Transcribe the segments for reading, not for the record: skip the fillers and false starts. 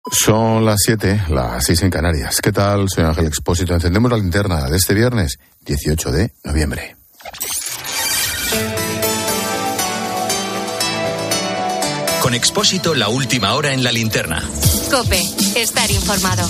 Son las 7, las 6 en Canarias. ¿Qué tal? Soy Ángel Expósito. Encendemos la linterna de este viernes, 18 de noviembre. Con Expósito, la última hora en la linterna. COPE, estar informado.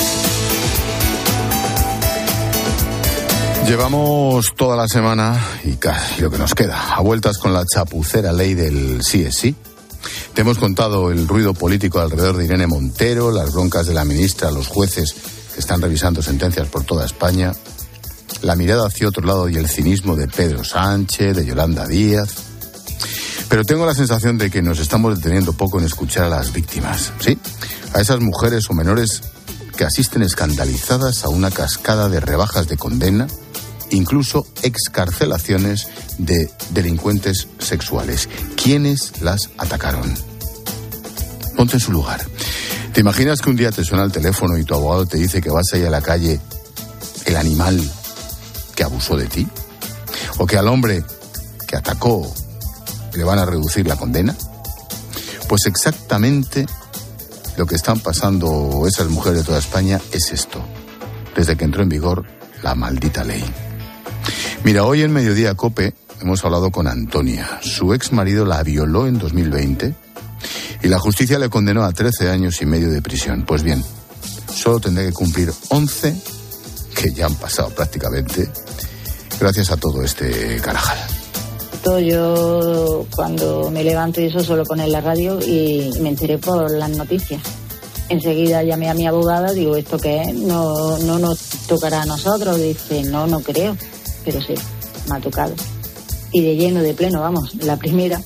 Llevamos toda la semana y casi lo que nos queda a vueltas con la chapucera ley del sí es sí. Te hemos contado el ruido político alrededor de Irene Montero, las broncas de la ministra, los jueces que están revisando sentencias por toda España, la mirada hacia otro lado y el cinismo de Pedro Sánchez, de Yolanda Díaz. Pero tengo la sensación de que nos estamos deteniendo poco en escuchar a las víctimas, ¿sí? A esas mujeres o menores que asisten escandalizadas a una cascada de rebajas de condena, incluso excarcelaciones de delincuentes sexuales. ¿Quiénes las atacaron? Ponte en su lugar. ¿Te imaginas que un día te suena el teléfono y tu abogado te dice que vas a ir a la calle el animal que abusó de ti? ¿O que al hombre que atacó le van a reducir la condena? Pues exactamente lo que están pasando esas mujeres de toda España es esto, desde que entró en vigor la maldita ley. Mira, hoy en Mediodía COPE hemos hablado con Antonia. Su ex marido la violó en 2020 y la justicia le condenó a 13 años y medio de prisión. Pues bien, solo tendrá que cumplir 11, que ya han pasado prácticamente, gracias a todo este carajal. Yo cuando me levanto y eso suelo poner la radio y me enteré por las noticias. Enseguida llamé a mi abogada, digo, ¿esto qué es? No nos tocará a nosotros. Dice, no creo, pero sí, me ha tocado. Y de lleno, de pleno, vamos, la primera.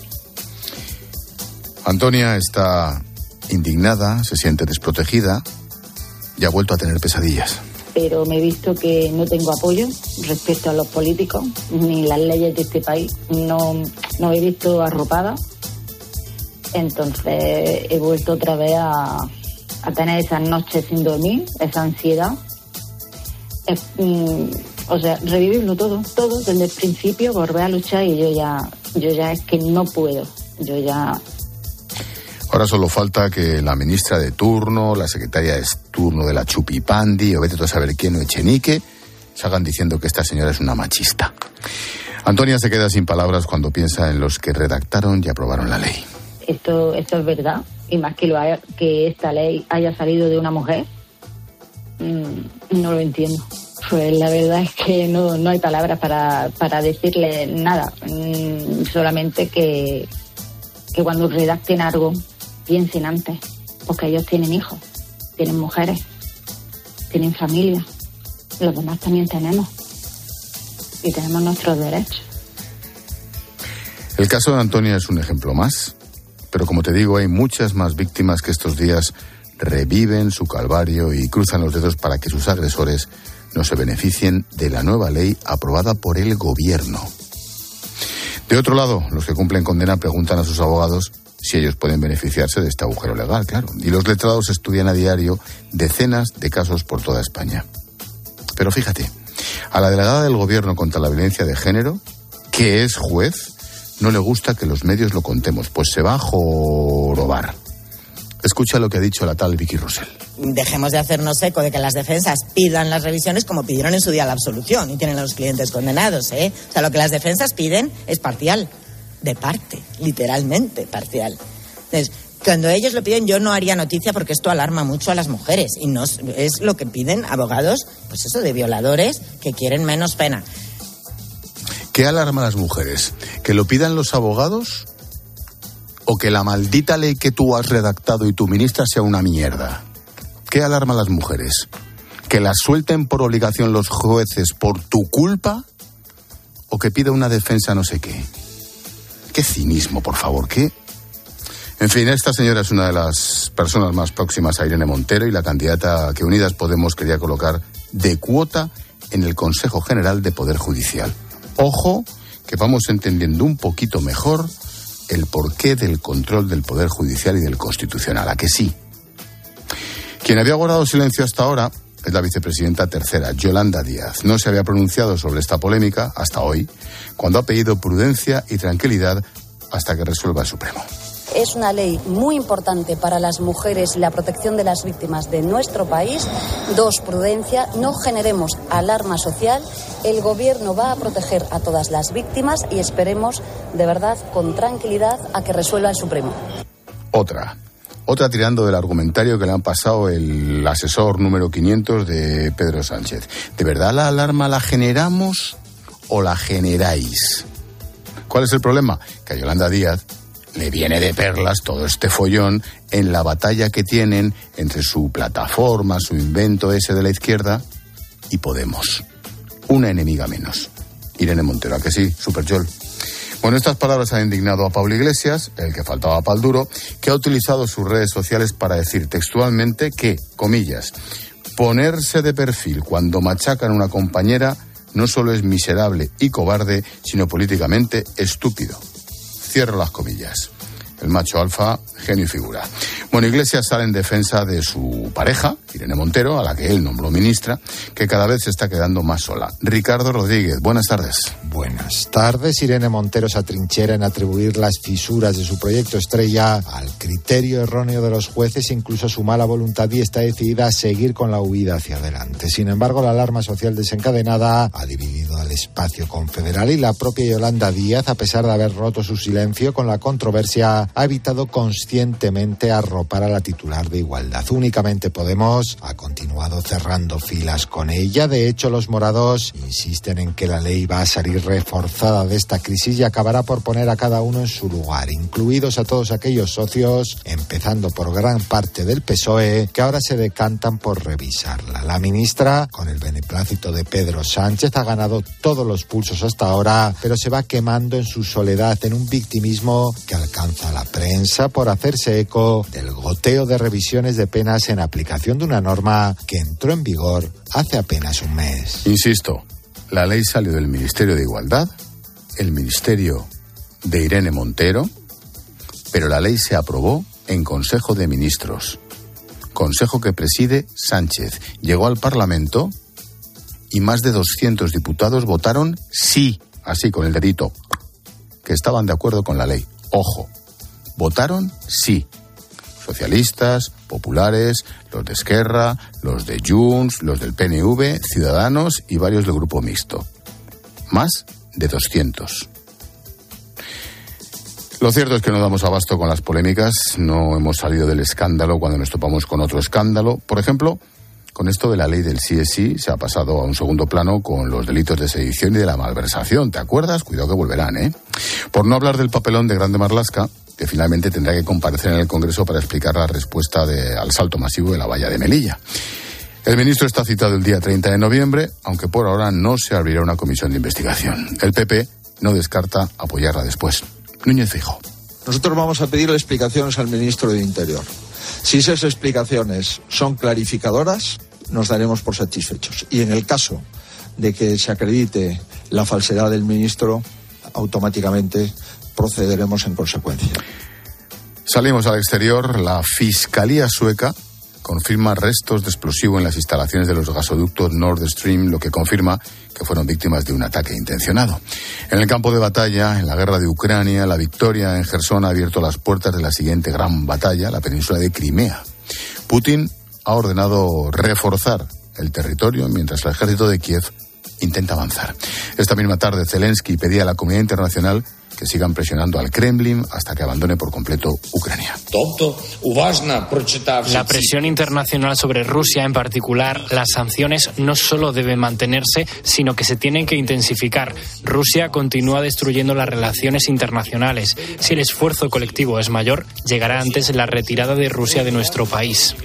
Antonia está indignada, se siente desprotegida y ha vuelto a tener pesadillas. Pero me he visto que no tengo apoyo respecto a los políticos, ni las leyes de este país. No he visto arropada. Entonces he vuelto otra vez a tener esas noches sin dormir, esa ansiedad. O sea, revivirlo todo desde el principio, volver a luchar y yo ya es que no puedo. Ahora solo falta que la ministra de turno, la secretaria de turno de la Chupipandi, o vete tú a saber quién, o Echenique, salgan diciendo que esta señora es una machista. Antonia se queda sin palabras cuando piensa en los que redactaron y aprobaron la ley. Esto es verdad, y más que esta ley haya salido de una mujer, no lo entiendo. Pues la verdad es que no hay palabras para decirle nada, solamente que cuando redacten algo piensen antes, porque ellos tienen hijos, tienen mujeres, tienen familia, los demás también tenemos, y tenemos nuestros derechos. El caso de Antonia es un ejemplo más, pero como te digo, hay muchas más víctimas que estos días reviven su calvario y cruzan los dedos para que sus agresores no se beneficien de la nueva ley aprobada por el gobierno. De otro lado, los que cumplen condena preguntan a sus abogados si ellos pueden beneficiarse de este agujero legal, claro. Y los letrados estudian a diario decenas de casos por toda España. Pero fíjate, a la delegada del gobierno contra la violencia de género, que es juez, no le gusta que los medios lo contemos, pues se va a jorobar. Escucha lo que ha dicho la tal Vicky Rosell. Dejemos de hacernos eco de que las defensas pidan las revisiones como pidieron en su día la absolución y tienen a los clientes condenados, ¿eh? O sea, lo que las defensas piden es parcial, de parte, literalmente parcial. Entonces, cuando ellos lo piden, yo no haría noticia porque esto alarma mucho a las mujeres y no es lo que piden abogados, pues eso, de violadores que quieren menos pena. ¿Qué alarma a las mujeres? ¿Que lo pidan los abogados? ¿O que la maldita ley que tú has redactado y tu ministra sea una mierda? ¿Qué alarma a las mujeres? ¿Que las suelten por obligación los jueces por tu culpa? ¿O que pida una defensa no sé qué? ¡Qué cinismo, por favor! ¿Qué? En fin, esta señora es una de las personas más próximas a Irene Montero y la candidata que Unidas Podemos quería colocar de cuota en el Consejo General de Poder Judicial. Ojo, que vamos entendiendo un poquito mejor el porqué del control del Poder Judicial y del Constitucional, ¿a que sí? Quien había guardado silencio hasta ahora es la vicepresidenta tercera, Yolanda Díaz. No se había pronunciado sobre esta polémica hasta hoy, cuando ha pedido prudencia y tranquilidad hasta que resuelva el Supremo. Es una ley muy importante para las mujeres y la protección de las víctimas de nuestro país. 2, prudencia, no generemos alarma social. El Gobierno va a proteger a todas las víctimas y esperemos, de verdad, con tranquilidad, a que resuelva el Supremo. Otra tirando del argumentario que le han pasado el asesor número 500 de Pedro Sánchez. ¿De verdad la alarma la generamos o la generáis? ¿Cuál es el problema? Que a Yolanda Díaz le viene de perlas todo este follón en la batalla que tienen entre su plataforma, su invento ese de la izquierda y Podemos. Una enemiga menos. Irene Montero, ¿a que sí? Superyol. Bueno, estas palabras han indignado a Pablo Iglesias, el que faltaba pa'l duro, que ha utilizado sus redes sociales para decir textualmente que, comillas, ponerse de perfil cuando machacan a una compañera no solo es miserable y cobarde, sino políticamente estúpido. Cierro las comillas. El macho alfa, genio y figura. Bueno, Iglesias sale en defensa de su pareja, Irene Montero, a la que él nombró ministra, que cada vez se está quedando más sola. Ricardo Rodríguez, buenas tardes. Buenas tardes. Irene Montero se atrinchera en atribuir las fisuras de su proyecto estrella al criterio erróneo de los jueces, incluso su mala voluntad, y está decidida a seguir con la huida hacia adelante. Sin embargo, la alarma social desencadenada ha dividido al espacio confederal y la propia Yolanda Díaz, a pesar de haber roto su silencio con la controversia, ha evitado conscientemente arropar a la titular de Igualdad. Únicamente Podemos ha continuado cerrando filas con ella. De hecho, los morados insisten en que la ley va a salir reforzada de esta crisis y acabará por poner a cada uno en su lugar, incluidos a todos aquellos socios, empezando por gran parte del PSOE, que ahora se decantan por revisarla. La ministra, con el beneplácito de Pedro Sánchez, ha ganado todos los pulsos hasta ahora, pero se va quemando en su soledad en un victimismo que alcanza la prensa por hacerse eco del goteo de revisiones de penas en aplicación de una norma que entró en vigor hace apenas un mes. Insisto, la ley salió del Ministerio de Igualdad, el Ministerio de Irene Montero, pero la ley se aprobó en Consejo de Ministros, consejo que preside Sánchez. Llegó al Parlamento y más de 200 diputados votaron sí, así con el dedito, que estaban de acuerdo con la ley. Ojo. Votaron sí. Socialistas, populares, los de Esquerra, los de Junts, los del PNV, Ciudadanos y varios del Grupo Mixto. Más de 200. Lo cierto es que no damos abasto con las polémicas, no hemos salido del escándalo cuando nos topamos con otro escándalo. Por ejemplo, con esto de la ley del sí es sí, se ha pasado a un segundo plano con los delitos de sedición y de la malversación. ¿Te acuerdas? Cuidado que volverán, ¿eh? Por no hablar del papelón de Grande Marlaska, que finalmente tendrá que comparecer en el Congreso para explicar la respuesta al salto masivo de la valla de Melilla. El ministro está citado el día 30 de noviembre, aunque por ahora no se abrirá una comisión de investigación. El PP no descarta apoyarla después. Núñez Feijóo. Nosotros vamos a pedirle explicaciones al ministro de Interior. Si esas explicaciones son clarificadoras, nos daremos por satisfechos. Y en el caso de que se acredite la falsedad del ministro, automáticamente procederemos en consecuencia. Salimos al exterior. La Fiscalía sueca confirma restos de explosivo en las instalaciones de los gasoductos Nord Stream, lo que confirma que fueron víctimas de un ataque intencionado. En el campo de batalla, en la guerra de Ucrania, la victoria en Jersón ha abierto las puertas de la siguiente gran batalla, la península de Crimea. Putin ha ordenado reforzar el territorio mientras el ejército de Kiev intenta avanzar. Esta misma tarde, Zelensky pedía a la comunidad internacional que sigan presionando al Kremlin hasta que abandone por completo Ucrania. La presión internacional sobre Rusia, en particular, las sanciones no solo deben mantenerse, sino que se tienen que intensificar. Rusia continúa destruyendo las relaciones internacionales. Si el esfuerzo colectivo es mayor, llegará antes la retirada de Rusia de nuestro país.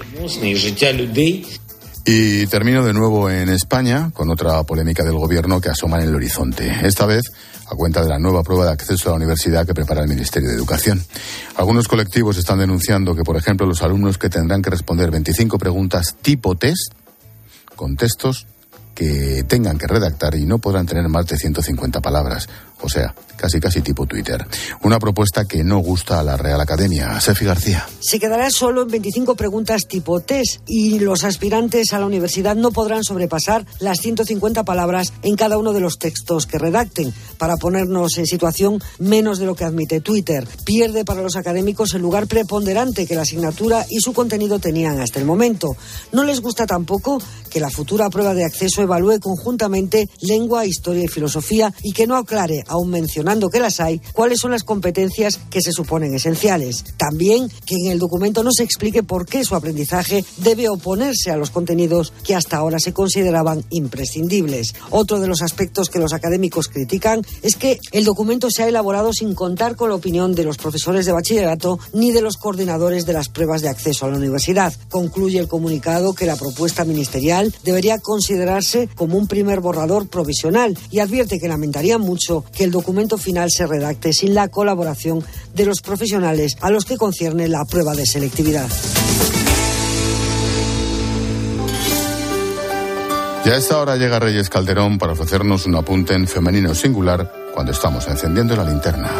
Y termino de nuevo en España con otra polémica del gobierno que asoma en el horizonte. Esta vez a cuenta de la nueva prueba de acceso a la universidad que prepara el Ministerio de Educación. Algunos colectivos están denunciando que, por ejemplo, los alumnos que tendrán que responder 25 preguntas tipo test, con textos que tengan que redactar y no podrán tener más de 150 palabras. O sea, casi tipo Twitter. Una propuesta que no gusta a la Real Academia. Sefi García. Se quedará solo en 25 preguntas tipo test y los aspirantes a la universidad no podrán sobrepasar las 150 palabras en cada uno de los textos que redacten. Para ponernos en situación, menos de lo que admite Twitter. Pierde para los académicos el lugar preponderante que la asignatura y su contenido tenían hasta el momento. No les gusta tampoco que la futura prueba de acceso evalúe conjuntamente lengua, historia y filosofía y que no aclare, aun mencionando que las hay, cuáles son las competencias que se suponen esenciales. También que en el documento no se explique por qué su aprendizaje debe oponerse a los contenidos que hasta ahora se consideraban imprescindibles. Otro de los aspectos que los académicos critican es que el documento se ha elaborado sin contar con la opinión de los profesores de bachillerato ni de los coordinadores de las pruebas de acceso a la universidad. Concluye el comunicado que la propuesta ministerial debería considerarse como un primer borrador provisional y advierte que lamentarían mucho que el documento final se redacte sin la colaboración de los profesionales a los que concierne la prueba de selectividad. Ya a esta hora llega Reyes Calderón para ofrecernos un apunte en femenino singular cuando estamos encendiendo la linterna.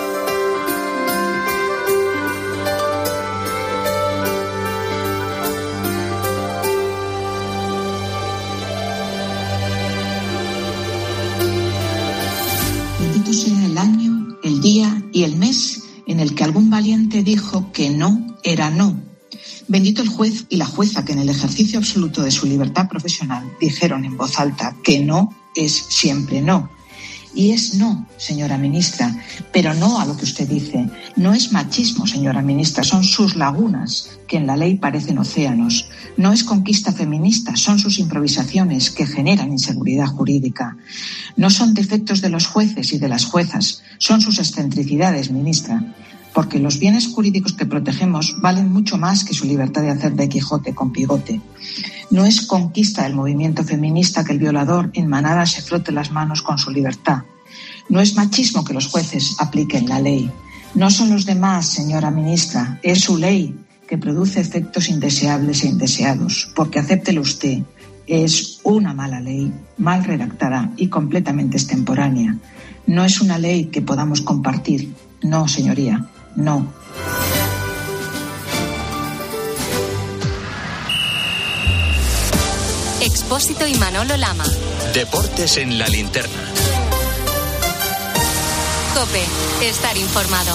Bendito sea el año, el día y el mes en el que algún valiente dijo que no era no. Bendito el juez y la jueza que en el ejercicio absoluto de su libertad profesional dijeron en voz alta que no es siempre no. Y es no, señora ministra, pero no a lo que usted dice. No es machismo, señora ministra, son sus lagunas, que en la ley parecen océanos. No es conquista feminista, son sus improvisaciones que generan inseguridad jurídica. No son defectos de los jueces y de las juezas, son sus excentricidades, ministra. Porque los bienes jurídicos que protegemos valen mucho más que su libertad de hacer de Quijote con pigote. No es conquista del movimiento feminista que el violador en manada se frote las manos con su libertad. No es machismo que los jueces apliquen la ley. No son los demás, señora ministra, es su ley que produce efectos indeseables e indeseados. Porque acéptelo usted, es una mala ley, mal redactada y completamente extemporánea. No es una ley que podamos compartir. No, señoría. No. Expósito y Manolo Lama. Deportes en la linterna. COPE. Estar informado.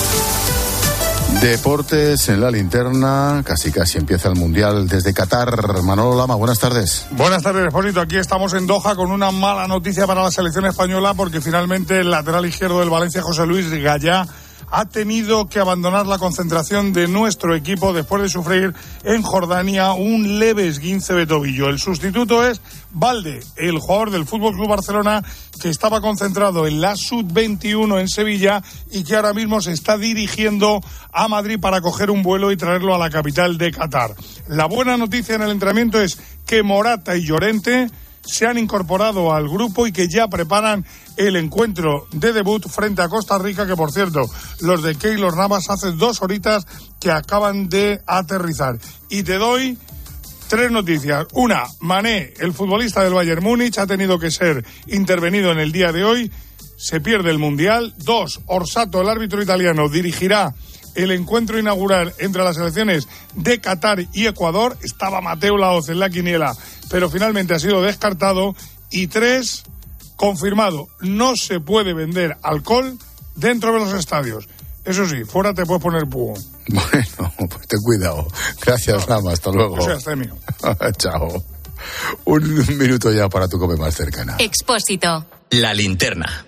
Deportes en la linterna, casi empieza el Mundial desde Qatar. Manolo Lama, buenas tardes. Buenas tardes, Expósito. Aquí estamos en Doha con una mala noticia para la selección española porque finalmente el lateral izquierdo del Valencia, José Luis Gallá, ha tenido que abandonar la concentración de nuestro equipo después de sufrir en Jordania un leve esguince de tobillo. El sustituto es Valde, el jugador del FC Barcelona que estaba concentrado en la Sub-21 en Sevilla y que ahora mismo se está dirigiendo a Madrid para coger un vuelo y traerlo a la capital de Qatar. La buena noticia en el entrenamiento es que Morata y Llorente se han incorporado al grupo y que ya preparan el encuentro de debut frente a Costa Rica, que por cierto, los de Keylor Navas hace 2 horitas que acaban de aterrizar. Y te doy 3 noticias. Una, Mané, el futbolista del Bayern Múnich, ha tenido que ser intervenido en el día de hoy, se pierde el Mundial. 2, Orsato, el árbitro italiano, dirigirá el encuentro inaugural entre las selecciones de Qatar y Ecuador. Estaba Mateo Laoz en la quiniela, pero finalmente ha sido descartado. Y 3, confirmado, no se puede vender alcohol dentro de los estadios. Eso sí, fuera te puedes poner pugo. Bueno, pues ten cuidado. Gracias, Rama, hasta luego. O sea, hasta mío. Chao. Un minuto ya para tu COPE más cercana. Expósito. La linterna.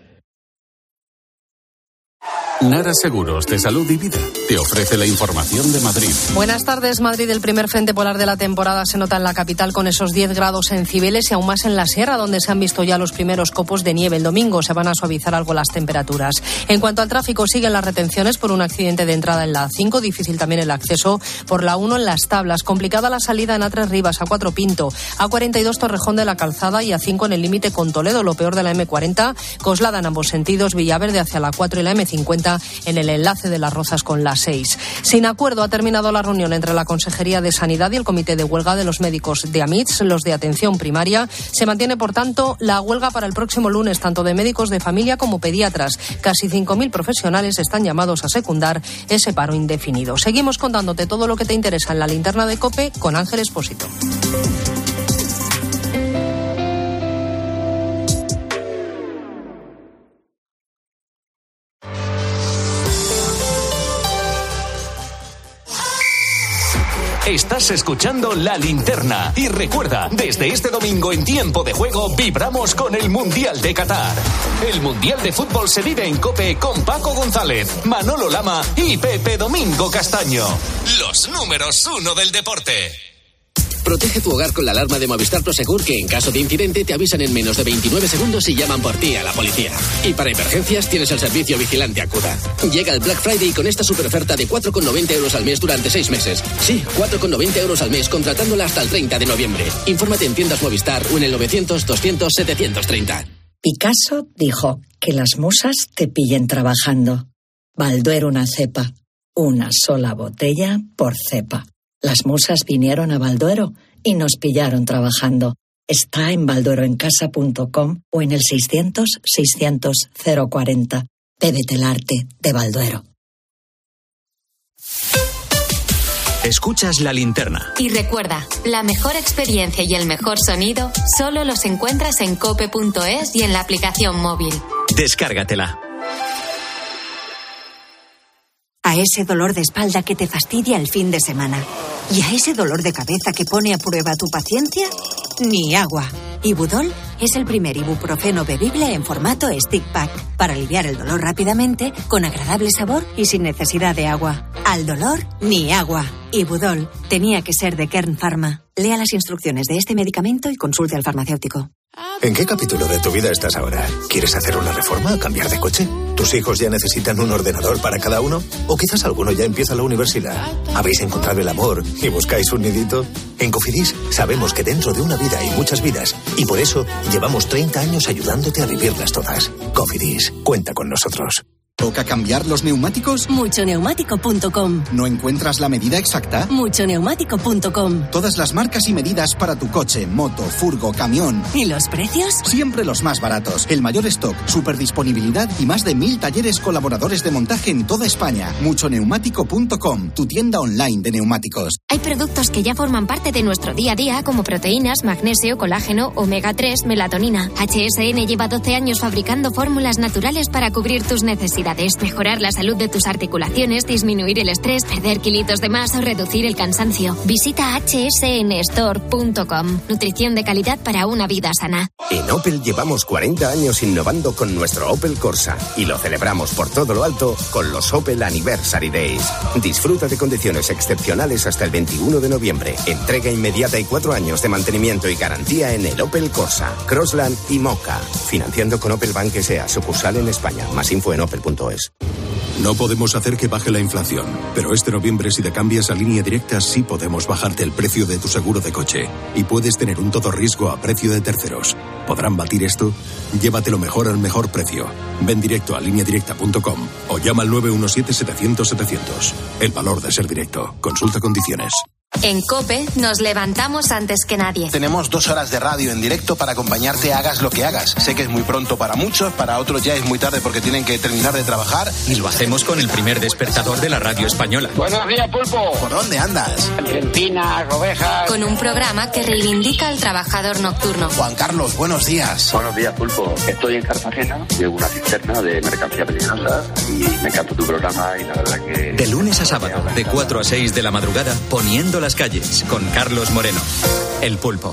Nara Seguros de Salud y Vida te ofrece la información de Madrid. Buenas tardes. Madrid, el primer frente polar de la temporada se nota en la capital con esos 10 grados en Cibeles y aún más en la sierra, donde se han visto ya los primeros copos de nieve. El domingo se van a suavizar algo las temperaturas. En cuanto al tráfico, siguen las retenciones por un accidente de entrada en la A5, difícil también el acceso por la 1 en Las Tablas, complicada la salida en A3 Rivas, A4 Pinto, A42 Torrejón de la Calzada y A5 en el límite con Toledo. Lo peor de la M40, Coslada en ambos sentidos, Villaverde hacia la 4 y la M50 cita en el enlace de Las Rozas con la 6. Sin acuerdo ha terminado la reunión entre la Consejería de Sanidad y el Comité de Huelga de los médicos de AMITS, los de atención primaria. Se mantiene, por tanto, la huelga para el próximo lunes, tanto de médicos de familia como pediatras. Casi 5.000 profesionales están llamados a secundar ese paro indefinido. Seguimos contándote todo lo que te interesa en la linterna de COPE con Ángel Expósito. Estás escuchando La Linterna. Y recuerda, desde este domingo en Tiempo de Juego vibramos con el Mundial de Qatar. El Mundial de Fútbol se vive en COPE con Paco González, Manolo Lama y Pepe Domingo Castaño. Los números 1 del deporte. Protege tu hogar con la alarma de Movistar Prosegur, que en caso de incidente te avisan en menos de 29 segundos y llaman por ti a la policía. Y para emergencias tienes el servicio Vigilante Acuda. Llega el Black Friday con esta superoferta de 4,90 euros al mes durante 6 meses. Sí, 4,90 euros al mes contratándola hasta el 30 de noviembre. Infórmate en tiendas Movistar o en el 900-200-730. Picasso dijo que las musas te pillen trabajando. Balduero una cepa. Una sola botella por cepa. Las musas vinieron a Balduero y nos pillaron trabajando. Está en baldueroencasa.com o en el 600-600-040. Bébete el arte de Balduero. Escuchas La Linterna. Y recuerda, la mejor experiencia y el mejor sonido solo los encuentras en cope.es y en la aplicación móvil. Descárgatela. A ese dolor de espalda que te fastidia el fin de semana. Y a ese dolor de cabeza que pone a prueba tu paciencia, ni agua. Ibudol es el primer ibuprofeno bebible en formato stick pack para aliviar el dolor rápidamente, con agradable sabor y sin necesidad de agua. Al dolor, ni agua. Ibudol tenía que ser de Kern Pharma. Lea las instrucciones de este medicamento y consulte al farmacéutico. ¿En qué capítulo de tu vida estás ahora? ¿Quieres hacer una reforma o cambiar de coche? ¿Tus hijos ya necesitan un ordenador para cada uno? ¿O quizás alguno ya empieza la universidad? ¿Habéis encontrado el amor y buscáis un nidito? En Cofidis sabemos que dentro de una vida hay muchas vidas y por eso llevamos 30 años ayudándote a vivirlas todas. Cofidis, cuenta con nosotros. ¿Toca cambiar los neumáticos? Muchoneumático.com. ¿No encuentras la medida exacta? Muchoneumático.com. Todas las marcas y medidas para tu coche, moto, furgo, camión. ¿Y los precios? Siempre los más baratos. El mayor stock, superdisponibilidad y más de 1.000 talleres colaboradores de montaje en toda España. Muchoneumático.com, tu tienda online de neumáticos. Hay productos que ya forman parte de nuestro día a día, como proteínas, magnesio, colágeno, omega 3, melatonina. HSN lleva 12 años fabricando fórmulas naturales para cubrir tus necesidades. Mejorar la salud de tus articulaciones, disminuir el estrés, perder kilitos de más o reducir el cansancio. Visita hsnstore.com. Nutrición de calidad para una vida sana. En Opel llevamos 40 años innovando con nuestro Opel Corsa y lo celebramos por todo lo alto con los Opel Anniversary Days. Disfruta de condiciones excepcionales hasta el 21 de noviembre. Entrega inmediata y 4 años de mantenimiento y garantía en el Opel Corsa, Crossland y Mocha. Financiando con Opel Bank S.A., sucursal en España. Más info en opel.es. No podemos hacer que baje la inflación, pero este noviembre si te cambias a Línea Directa sí podemos bajarte el precio de tu seguro de coche y puedes tener un todo riesgo a precio de terceros. ¿Podrán batir esto? Llévatelo mejor al mejor precio. Ven directo a lineadirecta.com o llama al 917-700-700. El valor de ser directo. Consulta condiciones. En COPE nos levantamos antes que nadie. Tenemos 2 horas de radio en directo para acompañarte, hagas lo que hagas. Sé que es muy pronto para muchos, para otros ya es muy tarde porque tienen que terminar de trabajar. Y lo hacemos con el primer despertador de la radio española. Buenos días, Pulpo. ¿Por dónde andas? Argentina, Ovejas. Con un programa que reivindica al trabajador nocturno. Juan Carlos, buenos días. Buenos días, Pulpo. Estoy en Cartagena, llevo una cisterna de mercancía peligrosa y me encanta tu programa y la verdad que... De lunes a sábado, de 4 a 6 de la madrugada, poniendo las calles, con Carlos Moreno. El Pulpo.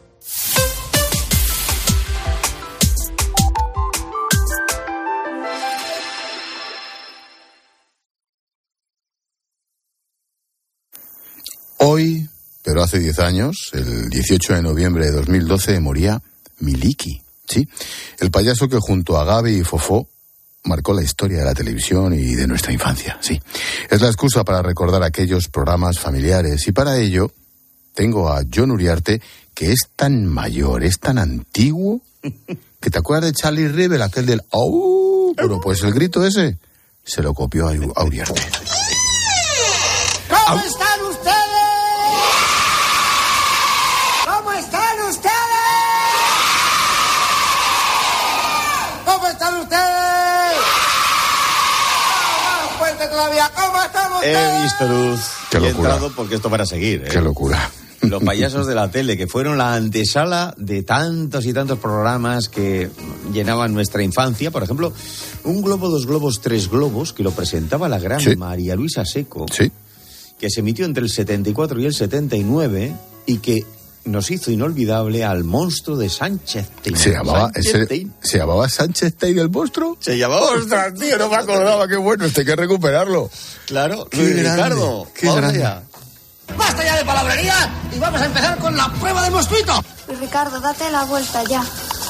Hoy, pero hace 10 años, el 18 de noviembre de 2012, moría Miliki, ¿sí? El payaso que junto a Gaby y Fofó marcó la historia de la televisión y de nuestra infancia, sí. Es la excusa para recordar aquellos programas familiares y para ello tengo a Jon Uriarte, que es tan mayor, es tan antiguo, que te acuerdas de Charlie Rebel, aquel del ¡au! Pero pues el grito ese, se lo copió a Uriarte. ¿Cómo están ustedes? ¿Cómo están ustedes? ¿Cómo están ustedes? ¡Más fuerte todavía! ¿Cómo están ustedes? He visto luz. Qué locura. He entrado porque esto para seguir. Qué locura. Los payasos de la tele, que fueron la antesala de tantos y tantos programas que llenaban nuestra infancia. Por ejemplo, Un globo, dos globos, tres globos, que lo presentaba la gran María Luisa Seco, que se emitió entre el 74 y el 79 y que nos hizo inolvidable al monstruo de Sánchez Tein. ¿Se llamaba Sánchez Tein el monstruo? Se llamaba. ¡Ostras, tío! No me acordaba. ¡Qué bueno! Hay que recuperarlo. Claro. ¡Qué grande! Ricardo, ¡Qué grande! Allá. ¡Basta ya de palabrería! Y vamos a empezar con la prueba del monstruito. Luis Ricardo, date la vuelta ya.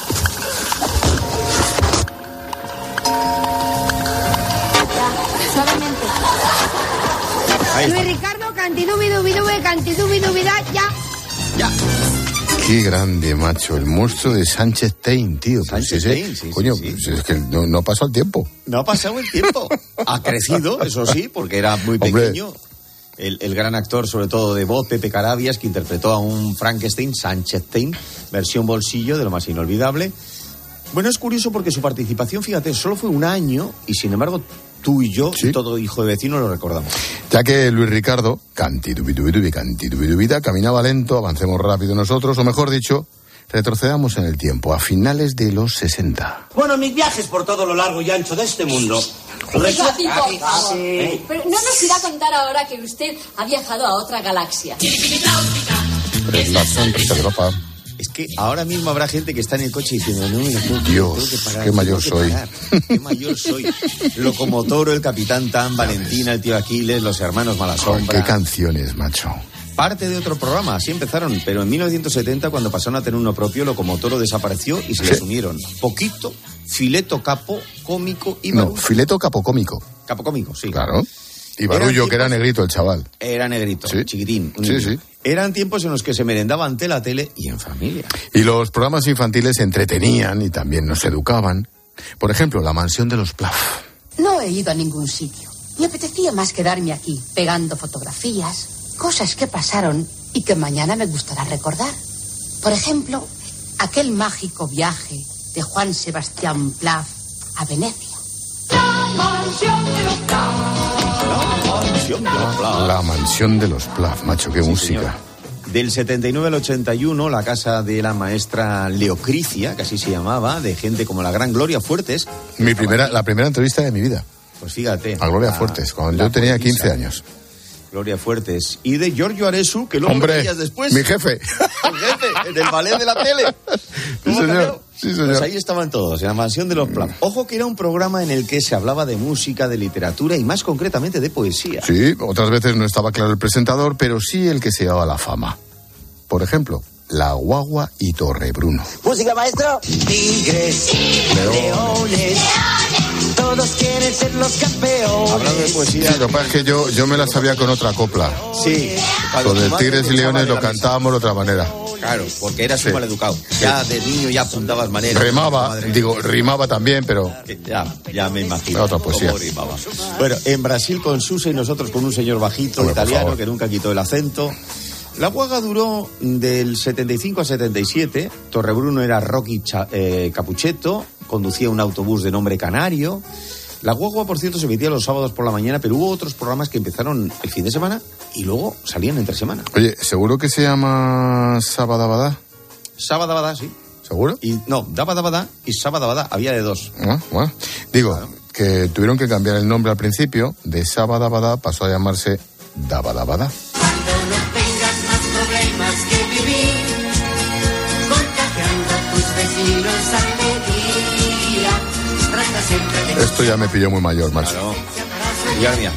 Suavemente. Luis Ricardo, cantidubidubida, ya. Ya. Qué grande, macho. El monstruo de Sánchez Tein, tío. Sánchez Tein, sí. Coño, pues es que no ha pasado el tiempo. No ha pasado el tiempo. Ha crecido, eso sí, porque era muy pequeño. Hombre. El gran actor, sobre todo de voz, Pepe Carabias, que interpretó a un Frankenstein, Sánchez Tein, versión bolsillo, de lo más inolvidable. Bueno, es curioso porque su participación, fíjate, solo fue un año y, sin embargo, tú y yo, y todo hijo de vecino, lo recordamos. Ya que Luis Ricardo, cantidubidubida, caminaba lento, avancemos rápido nosotros, o mejor dicho, retrocedamos en el tiempo, a finales de los 60. Bueno, mis viajes por todo lo largo y ancho de este mundo. Pero no nos irá a contar ahora que usted ha viajado a otra galaxia. Es que ahora mismo habrá gente que está en el coche diciendo, no, Dios, qué mayor soy. Qué mayor soy. Locomotoro, el Capitán Tan, Valentina, el tío Aquiles, los hermanos Malasombra. Qué canciones, macho. Parte de otro programa, así empezaron, pero en 1970, cuando pasaron a tener uno propio, Locomotoro desapareció y se les unieron Poquito, Fileto Capo, Cómico y Barullo. No, Fileto Capocómico. Capocómico, sí. Claro. Y Barullo, que era negrito el chaval. Era negrito, chiquitín. Sí. Eran tiempos en los que se merendaba ante la tele y en familia. Y los programas infantiles entretenían y también nos educaban. Por ejemplo, La mansión de los Plaf. No he ido a ningún sitio. Me apetecía más quedarme aquí, pegando fotografías, cosas que pasaron y que mañana me gustará recordar. Por ejemplo, aquel mágico viaje de Juan Sebastián Plaf a Venecia. La mansión de los Plaf, macho, qué música. Señor. Del 79 al 81, la casa de la maestra Leocricia, que así se llamaba, de gente como la gran Gloria Fuertes. La primera entrevista de mi vida. Pues fíjate. A Gloria Fuertes, cuando yo tenía 15 años. Gloria Fuertes. Y de Giorgio Aresu, que luego veías después. Mi jefe. El jefe, del ballet de la tele. Sí, señor. Pues ahí estaban todos, en la mansión de los Plaf. Ojo que era un programa en el que se hablaba de música, de literatura y más concretamente de poesía. Sí, otras veces no estaba claro el presentador, pero sí el que se llevaba la fama. Por ejemplo, La Guagua y Torrebruno. Música, maestro. Tigres, leones, todos quieren ser los campeones. Hablando de poesía. Sí, lo que pasa es que yo me la sabía con otra copla. Sí. Con el Tigres y Leones lo cantábamos de otra manera. Claro, porque eras un maleducado. Ya de niño ya apuntabas maneras. Rimaba también, pero... Ya me imagino. Otra poesía. Bueno, en Brasil con Susa y nosotros con un señor bajito italiano que nunca quitó el acento. La Guaga duró del 75 al 77. Torrebruno era Rocky Capuchetto, conducía un autobús de nombre Canario. La Guagua, por cierto, se emitía los sábados por la mañana, pero hubo otros programas que empezaron el fin de semana y luego salían entre semana. Oye, ¿seguro que se llama Sabadabadá? Sabadabadá, sí. ¿Seguro? Y no, Dabadabadá y Sabadabadá, había de dos. Bueno. Digo, que tuvieron que cambiar el nombre al principio, de Sabadabadá pasó a llamarse Dabadabadá. Cuando no tengas más problemas que vivir, contagiando a tus vecinos al mediodía, trata siempre de... Esto ya me pilló muy mayor, macho. Claro. Ya, mía.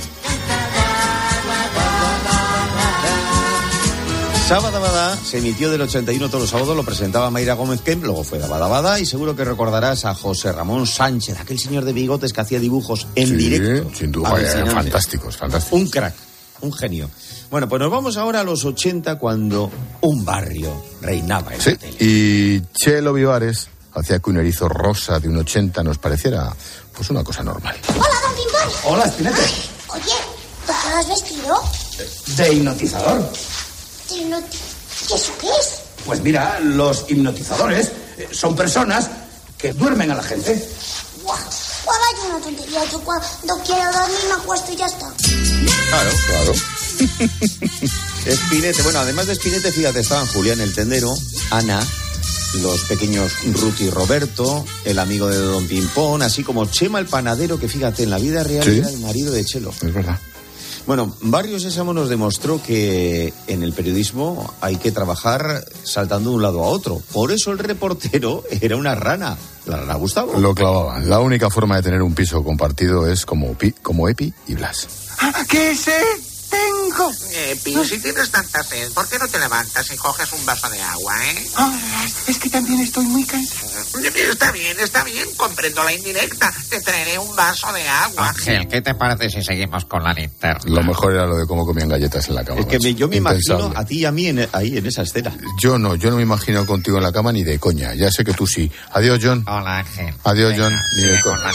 Sabadabadá se emitió del 81 todos los sábados, lo presentaba Mayra Gómez Kemp, luego fue Dabadabadá y seguro que recordarás a José Ramón Sánchez, aquel señor de bigotes que hacía dibujos en directo. Sin duda, fantásticos. Un crack, un genio. Bueno, pues nos vamos ahora a los 80 cuando un barrio reinaba en la tele. Y Chelo Vivares hacía que un erizo rosa de un 80 nos pareciera pues una cosa normal. Hola, don pintor. Hola, Spinete. Oye, ¿tú qué has vestido? De hipnotizador. ¿Qué eso qué es? Pues mira, los hipnotizadores son personas que duermen a la gente. Guau, vaya una tontería. Yo cuando quiero dormir me acuesto y ya está. Claro. Spinete, bueno, además de Spinete, fíjate, estaban Julián el tendero, Ana, los pequeños Ruth y Roberto, el amigo de Don Pimpón, así como Chema el panadero, que fíjate, en la vida real era el marido de Chelo. Es verdad. Bueno, Barrio Sésamo nos demostró que en el periodismo hay que trabajar saltando de un lado a otro. Por eso el reportero era una rana. La rana Gustavo. Lo clavaban. La única forma de tener un piso compartido es como Epi y Blas. ¿Qué sé? Tengo. Epi, si tienes tanta sed, ¿por qué no te levantas y coges un vaso de agua, Es que también estoy muy cansado. Está bien, comprendo la indirecta. Te traeré un vaso de agua. Ángel, ¿qué te parece si seguimos con la linterna? Lo mejor era lo de cómo comían galletas en la cama. Es que yo me Impensable. imagino a ti y a mí ahí en esa escena. Yo no me imagino contigo en la cama ni de coña. Ya sé que tú sí. Adiós, John. Hola, Ángel. Adiós, John. Ni de coña.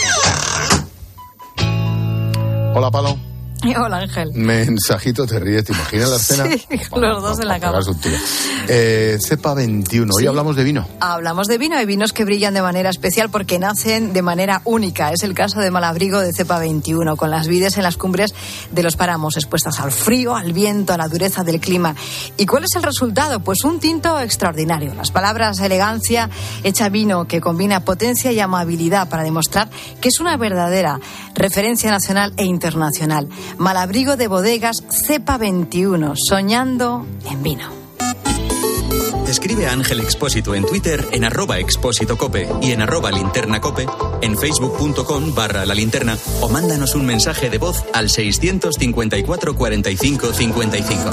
Hola, Palo. Hola, Ángel. Mensajito, te ríes, ¿te imaginas la escena? Sí, los dos en la cama. Cepa 21, hoy hablamos de vino. Hablamos de vino, hay vinos que brillan de manera especial porque nacen de manera única. Es el caso de Malabrigo de cepa 21, con las vides en las cumbres de los páramos, expuestas al frío, al viento, a la dureza del clima. ¿Y cuál es el resultado? Pues un tinto extraordinario. Las palabras elegancia hecha vino, que combina potencia y amabilidad para demostrar que es una verdadera referencia nacional e internacional. Malabrigo de Bodegas cepa 21, soñando en vino. Escribe a Ángel Expósito en Twitter en @expósitocope y en @linternacope, en facebook.com/la linterna o mándanos un mensaje de voz al 654 45 55.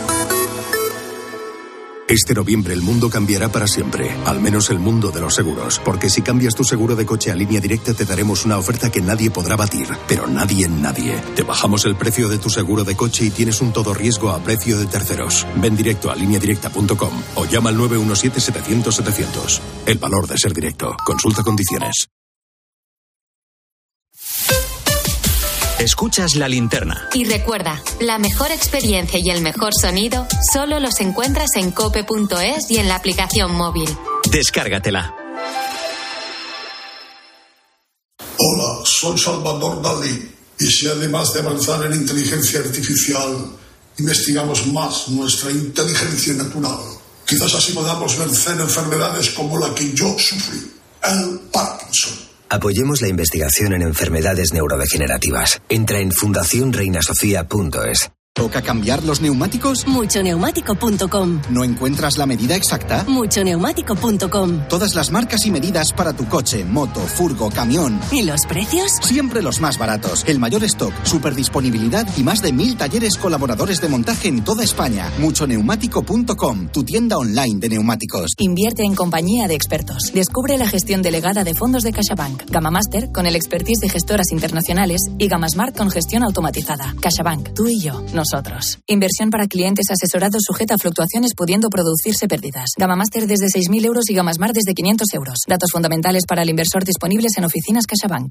Este noviembre el mundo cambiará para siempre, al menos el mundo de los seguros, porque si cambias tu seguro de coche a Línea Directa te daremos una oferta que nadie podrá batir, pero nadie. Te bajamos el precio de tu seguro de coche y tienes un todo riesgo a precio de terceros. Ven directo a lineadirecta.com o llama al 917-700-700. El valor de ser directo. Consulta condiciones. Escuchas La Linterna. Y recuerda, la mejor experiencia y el mejor sonido solo los encuentras en cope.es y en la aplicación móvil. Descárgatela. Hola, soy Salvador Dalí. Y si además de avanzar en inteligencia artificial, investigamos más nuestra inteligencia natural, quizás así podamos vencer enfermedades como la que yo sufrí, el Parkinson. Apoyemos la investigación en enfermedades neurodegenerativas. Entra en fundacionreinasofía.es. ¿Toca cambiar los neumáticos? Muchoneumático.com. ¿No encuentras la medida exacta? Muchoneumático.com. Todas las marcas y medidas para tu coche, moto, furgo, camión. ¿Y los precios? Siempre los más baratos. El mayor stock, superdisponibilidad y más de 1000 talleres colaboradores de montaje en toda España. Muchoneumático.com, tu tienda online de neumáticos. Invierte en compañía de expertos. Descubre la gestión delegada de fondos de CaixaBank. Gama Master con el expertise de gestoras internacionales y Gama Smart con gestión automatizada. CaixaBank, tú y yo. Nosotros. Inversión para clientes asesorados sujeta a fluctuaciones pudiendo producirse pérdidas. Gama Master desde 6.000 euros y Gama Smart desde 500 euros. Datos fundamentales para el inversor disponibles en oficinas CaixaBank.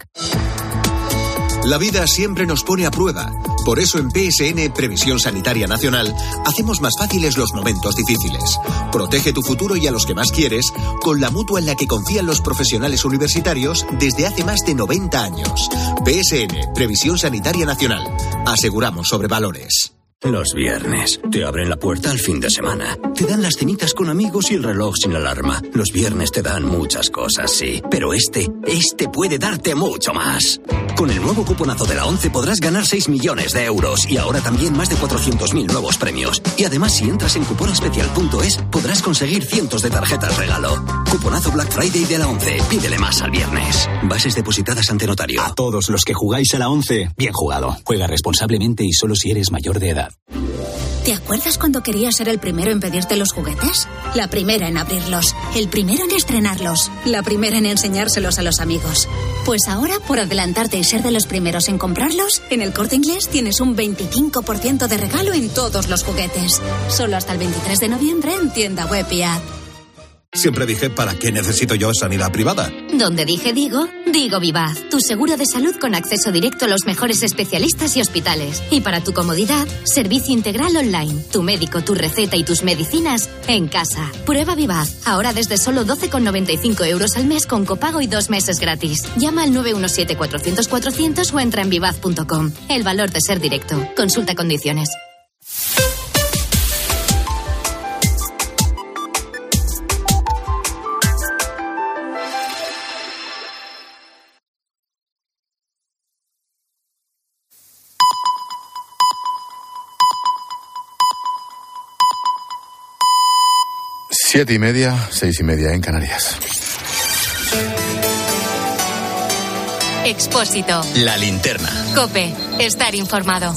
La vida siempre nos pone a prueba. Por eso en PSN, Previsión Sanitaria Nacional, hacemos más fáciles los momentos difíciles. Protege tu futuro y a los que más quieres con la mutua en la que confían los profesionales universitarios desde hace más de 90 años. PSN, Previsión Sanitaria Nacional. Aseguramos sobre valores. Los viernes. Te abren la puerta al fin de semana. Te dan las cenitas con amigos y el reloj sin alarma. Los viernes te dan muchas cosas, sí. Pero este puede darte mucho más. Con el nuevo cuponazo de la 11 podrás ganar 6 millones de euros. Y ahora también más de 400.000 nuevos premios. Y además, si entras en cuponespecial.es, podrás conseguir cientos de tarjetas regalo. Cuponazo Black Friday de la 11. Pídele más al viernes. Bases depositadas ante notario. A todos los que jugáis a la 11, bien jugado. Juega responsablemente y solo si eres mayor de edad. ¿Te acuerdas cuando querías ser el primero en pedirte los juguetes? La primera en abrirlos, el primero en estrenarlos, la primera en enseñárselos a los amigos. Pues ahora, por adelantarte y ser de los primeros en comprarlos, en el Corte Inglés tienes un 25% de regalo en todos los juguetes. Solo hasta el 23 de noviembre en tienda web y app. Siempre dije, ¿para qué necesito yo sanidad privada? Donde dije digo, digo Vivaz. Tu seguro de salud con acceso directo a los mejores especialistas y hospitales. Y para tu comodidad, servicio integral online. Tu médico, tu receta y tus medicinas en casa. Prueba Vivaz. Ahora desde solo 12,95 € al mes con copago y 2 meses gratis. Llama al 917-400-400 o entra en vivaz.com. El valor de ser directo. Consulta condiciones. Siete y media, 6:30 en Canarias. Expósito. La linterna. COPE. Estar informado.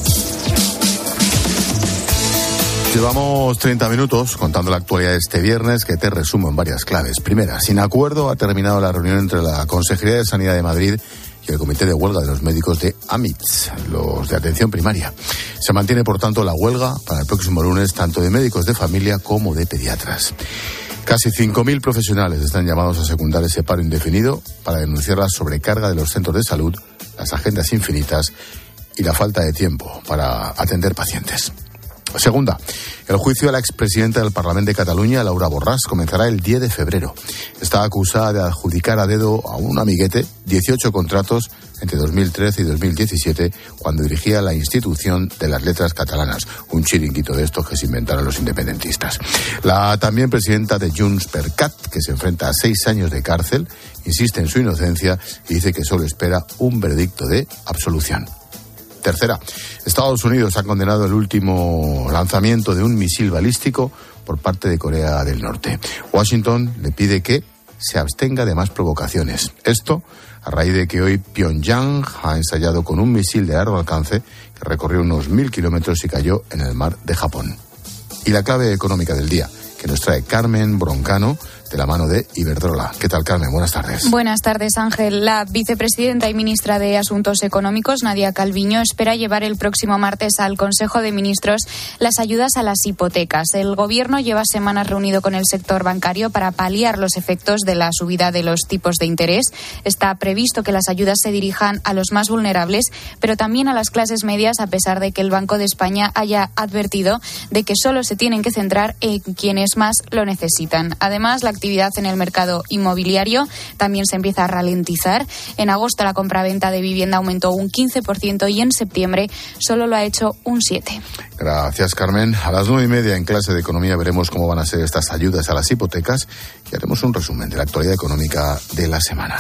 Llevamos 30 minutos contando la actualidad de este viernes, que te resumo en varias claves. Primera, sin acuerdo ha terminado la reunión entre la Consejería de Sanidad de Madrid y el Comité de Huelga de los Médicos de AMITS, los de atención primaria. Se mantiene, por tanto, la huelga para el próximo lunes, tanto de médicos de familia como de pediatras. Casi 5.000 profesionales están llamados a secundar ese paro indefinido para denunciar la sobrecarga de los centros de salud, las agendas infinitas y la falta de tiempo para atender pacientes. Segunda, el juicio a la expresidenta del Parlamento de Cataluña, Laura Borràs, comenzará el 10 de febrero. Está acusada de adjudicar a dedo a un amiguete 18 contratos entre 2013 y 2017, cuando dirigía la institución de las letras catalanas, un chiringuito de estos que se inventaron los independentistas. La también presidenta de Junts per Cat, que se enfrenta a 6 años de cárcel, insiste en su inocencia y dice que solo espera un veredicto de absolución. Tercera, Estados Unidos ha condenado el último lanzamiento de un misil balístico por parte de Corea del Norte. Washington le pide que se abstenga de más provocaciones. Esto a raíz de que hoy Pyongyang ha ensayado con un misil de largo alcance que recorrió unos 1.000 kilómetros y cayó en el mar de Japón. Y la clave económica del día, que nos trae Carmen Broncano, de la mano de Iberdrola. ¿Qué tal, Carmen? Buenas tardes. Buenas tardes, Ángel. La vicepresidenta y ministra de Asuntos Económicos, Nadia Calviño, espera llevar el próximo martes al Consejo de Ministros las ayudas a las hipotecas. El Gobierno lleva semanas reunido con el sector bancario para paliar los efectos de la subida de los tipos de interés. Está previsto que las ayudas se dirijan a los más vulnerables, pero también a las clases medias, a pesar de que el Banco de España haya advertido de que solo se tienen que centrar en quienes más lo necesitan. Además, la actividad en el mercado inmobiliario también se empieza a ralentizar. En agosto la compraventa de vivienda aumentó un 15% y en septiembre solo lo ha hecho un 7%. Gracias, Carmen. A las 9:30 en clase de economía veremos cómo van a ser estas ayudas a las hipotecas y haremos un resumen de la actualidad económica de la semana.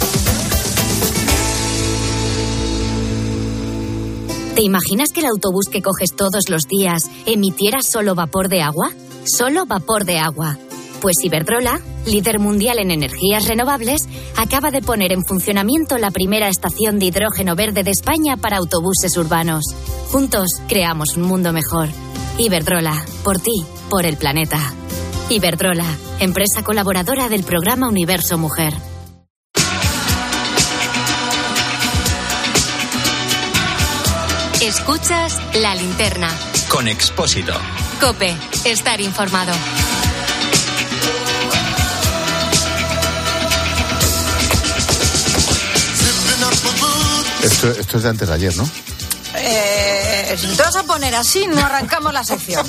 ¿Te imaginas que el autobús que coges todos los días emitiera solo vapor de agua? Solo vapor de agua. Pues Iberdrola, líder mundial en energías renovables, acaba de poner en funcionamiento la primera estación de hidrógeno verde de España para autobuses urbanos. Juntos creamos un mundo mejor. Iberdrola, por ti, por el planeta. Iberdrola, empresa colaboradora del programa Universo Mujer. Escuchas La Linterna. Con Expósito. COPE, estar informado. Esto es de antes de ayer, ¿no? Si te vas a poner así, no arrancamos la sección.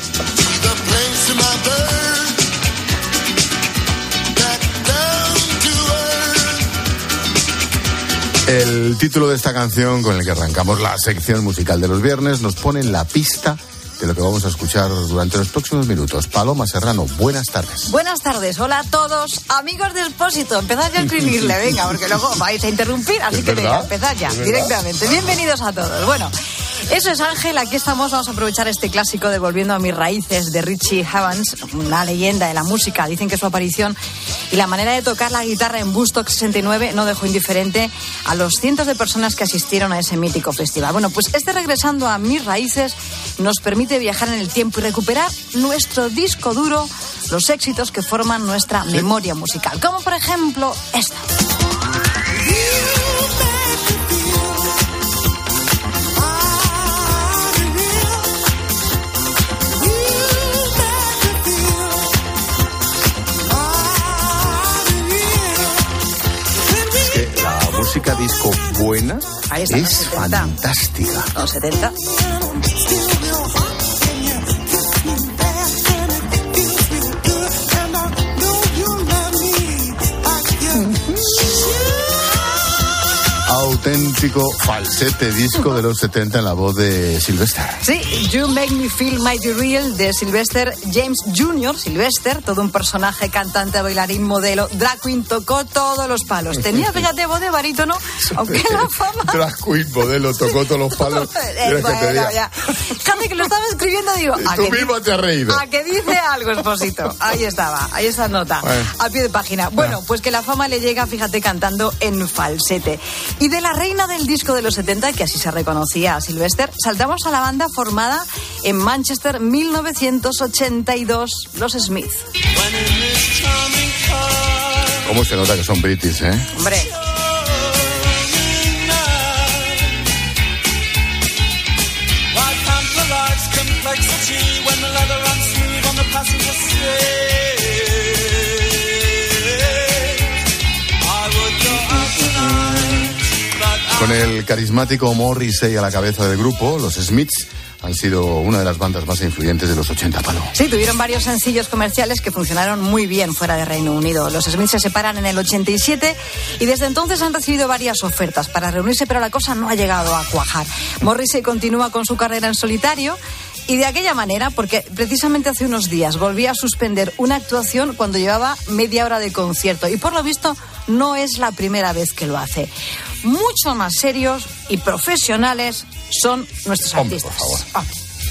El título de esta canción con el que arrancamos la sección musical de los viernes nos pone en la pista de lo que vamos a escuchar durante los próximos minutos. Paloma Serrano, buenas tardes. Buenas tardes, hola a todos, amigos de Expósito. Empezad ya a escribirle, venga, porque luego vais a interrumpir, así que venga, empezad ya, directamente. Bienvenidos a todos. Bueno, eso es, Ángel, aquí estamos, vamos a aprovechar este clásico de Volviendo a mis raíces de Richie Havens, una leyenda de la música. Dicen que su aparición y la manera de tocar la guitarra en Woodstock 69 no dejó indiferente a los cientos de personas que asistieron a ese mítico festival. Bueno, pues Regresando a mis raíces nos permite viajar en el tiempo y recuperar nuestro disco duro, los éxitos que forman nuestra memoria musical, como por ejemplo esta. música disco buena Ahí está, es fantástica. Los 70. Auténtico falsete disco de los 70 en la voz de Sylvester. Sí, You Make Me Feel Mighty Real de Sylvester James Jr. Sylvester, todo un personaje, cantante, bailarín, modelo, drag queen, tocó todos los palos. Tenía, fíjate, voz de barítono, aunque la fama... Drag queen, modelo, tocó todos los palos. Ya. Fíjate que lo estaba escribiendo, digo... Y tú mismo te has reído. A que dice algo, Esposito. Ahí estaba, ahí esa nota, al pie de página. Bueno, pues que la fama le llega, fíjate, cantando en falsete. Y de la reina del disco de los 70, que así se reconocía a Sylvester, saltamos a la banda formada en Manchester 1982, los Smith. ¿Cómo se nota que son british, Hombre. Con el carismático Morrissey a la cabeza del grupo, los Smiths han sido una de las bandas más influyentes de los 80, Palo. Sí, tuvieron varios sencillos comerciales que funcionaron muy bien fuera de Reino Unido. Los Smiths se separan en el 87 y desde entonces han recibido varias ofertas para reunirse, pero la cosa no ha llegado a cuajar. Morrissey continúa con su carrera en solitario y de aquella manera, porque precisamente hace unos días volvía a suspender una actuación cuando llevaba media hora de concierto y por lo visto no es la primera vez que lo hace. Mucho más serios y profesionales son nuestros artistas. Por favor.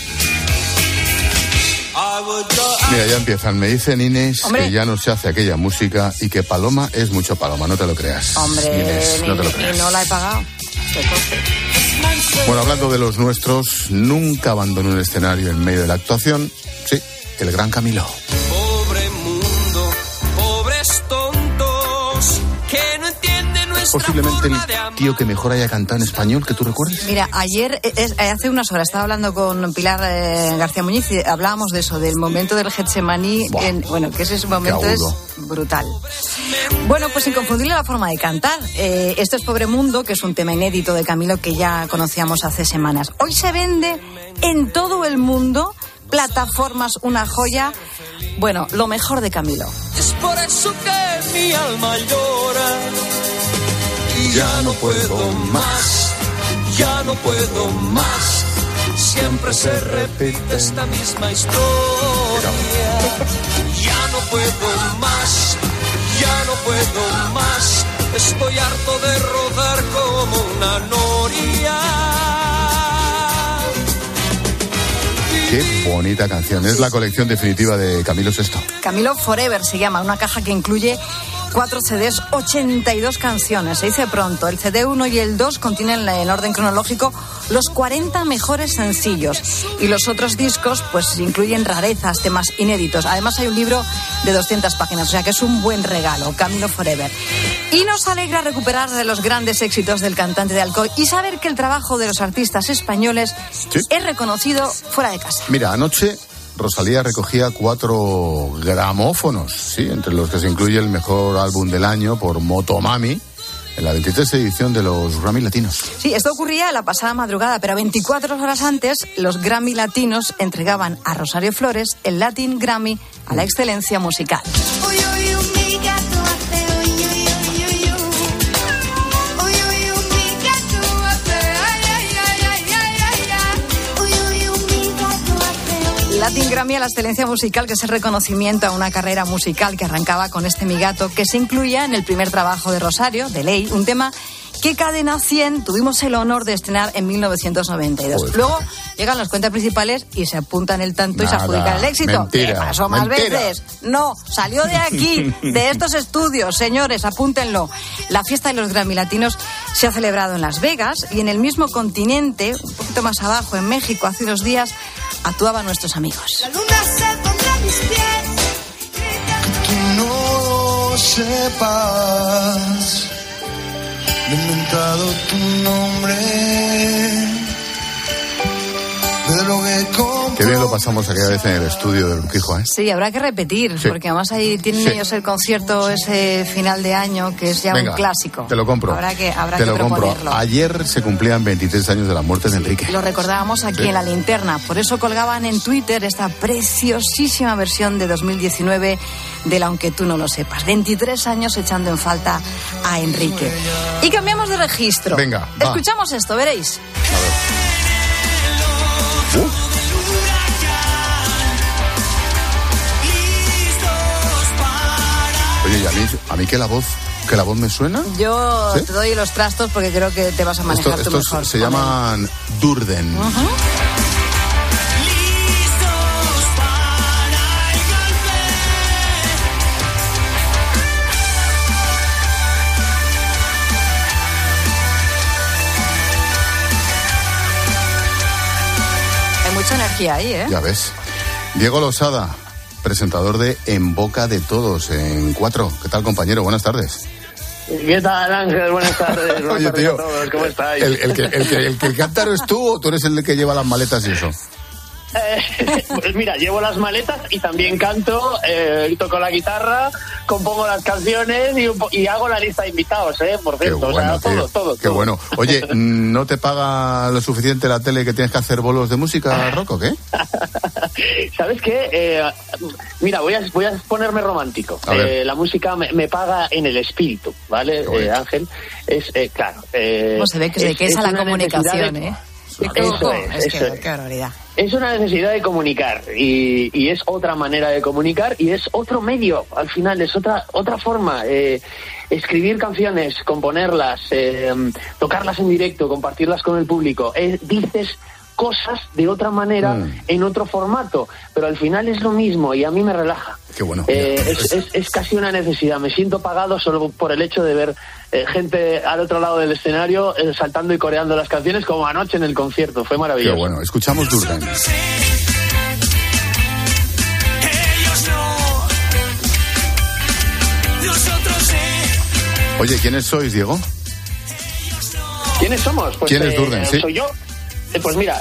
Mira, ya empiezan. Me dicen, Inés, que ya no se hace aquella música y que Paloma es mucho Paloma. No te lo creas. Hombre, Inés, no te lo creas. Y no la he pagado. ¿Qué coste? Bueno, hablando de los nuestros, nunca abandonó un escenario en medio de la actuación. Sí, el gran Camilo. Pobre mundo, pobres tontos, que no entienden nuestra Posiblemente forma de el amar. tío que mejor haya cantado en español, que tú recuerdes. Mira, ayer, hace unas horas, estaba hablando con Pilar García Muñiz y hablábamos de eso, del momento del Getsemaní. Bueno, que ese momento es brutal. Bueno, pues inconfundible la forma de cantar. Esto es Pobre Mundo, que es un tema inédito de Camilo que ya conocíamos hace semanas. Hoy se vende en todo el mundo, plataformas, una joya. Bueno, lo mejor de Camilo. Es por eso que mi alma llora y ya no puedo más, ya no puedo más. Siempre se repite esta misma historia. Ya no puedo más, ya no puedo más. Estoy harto de rodar como una noria. Qué bonita canción. Es la colección definitiva de Camilo VI. Camilo Forever se llama, una caja que incluye 4 CDs, 82 canciones. Se dice pronto. El CD 1 y el 2 contienen en orden cronológico los 40 mejores sencillos. Y los otros discos pues incluyen rarezas, temas inéditos. Además hay un libro de 200 páginas, o sea que es un buen regalo. Camilo Forever. Y nos alegra recuperar de los grandes éxitos del cantante de Alcoy y saber que el trabajo de los artistas españoles es reconocido fuera de casa. Mira, anoche Rosalía recogía 4 gramófonos, sí, entre los que se incluye el mejor álbum del año por Motomami, en la 23 edición de los Grammy Latinos. Sí, esto ocurría la pasada madrugada, pero 24 horas antes los Grammy Latinos entregaban a Rosario Flores el Latin Grammy a la excelencia musical. Latin Grammy a la excelencia musical, que es el reconocimiento a una carrera musical que arrancaba con este Mi Gato, que se incluía en el primer trabajo de Rosario, de Ley, un tema que Cadena 100 tuvimos el honor de estrenar en 1992. Pues luego llegan las cuentas principales y se apuntan el tanto y se adjudican el éxito. Mentira, ¿Qué pasó más mentira. veces? No, salió de aquí, de estos estudios, señores, apúntenlo. La fiesta de los Grammy Latinos se ha celebrado en Las Vegas y en el mismo continente, un poquito más abajo, en México, hace unos días, actuaban nuestros amigos. La luna se pondrá a mis pies. Que tú no sepas, he inventado tu nombre, de lo que compro. Qué bien lo pasamos aquella vez en el estudio del Urquijo, ¿eh? Sí, habrá que repetir, porque además ahí tienen ellos el concierto ese final de año, que es ya un clásico. Te lo compro. Habrá que proponerlo. Ayer se cumplían 23 años de la muerte de Enrique. Lo recordábamos aquí en La Linterna, por eso colgaban en Twitter esta preciosísima versión de 2019 del Aunque tú no lo sepas. 23 años echando en falta a Enrique. Y cambiamos de registro. Venga, va. Escuchamos esto, veréis. A ver. Oye, ¿y a mí que la voz me suena? Yo te doy los trastos porque creo que te vas a manejar tú mejor. Estos se llaman Durden. Hay mucha energía ahí, ¿eh? Ya ves. Diego Losada, presentador de En Boca de Todos, en 4. ¿Qué tal, compañero? Buenas tardes. ¿Qué tal, Ángel? Buenas tardes. Oye, tío, a todos. ¿Cómo estáis? ¿El que canta eres tú o tú eres el que lleva las maletas y eso? Pues mira, llevo las maletas y también canto, toco la guitarra, compongo las canciones y hago la lista de invitados, por cierto. Bueno, o sea, todo. Qué bueno. Oye, ¿no te paga lo suficiente la tele que tienes que hacer bolos de música, rock, o qué? ¿Sabes qué? Mira, voy a ponerme romántico. La música me paga en el espíritu, ¿vale, Ángel? Es, claro. Pues se ve que es a la comunicación, ¿eh? Eso es. Qué barbaridad. Es una necesidad de comunicar y es otra manera de comunicar y es otro medio, al final es otra forma. Escribir canciones, componerlas, tocarlas en directo, compartirlas con el público. Dices cosas de otra manera en otro formato, pero al final es lo mismo y a mí me relaja. Qué bueno. Es casi una necesidad. Me siento pagado solo por el hecho de ver gente al otro lado del escenario saltando y coreando las canciones, como anoche en el concierto. Fue maravilloso. Qué bueno. Escuchamos Durden. Oye, ¿quiénes sois, Diego? ¿Quiénes somos? Pues, ¿quién es Durden? ¿Sí? Soy yo. Pues mira,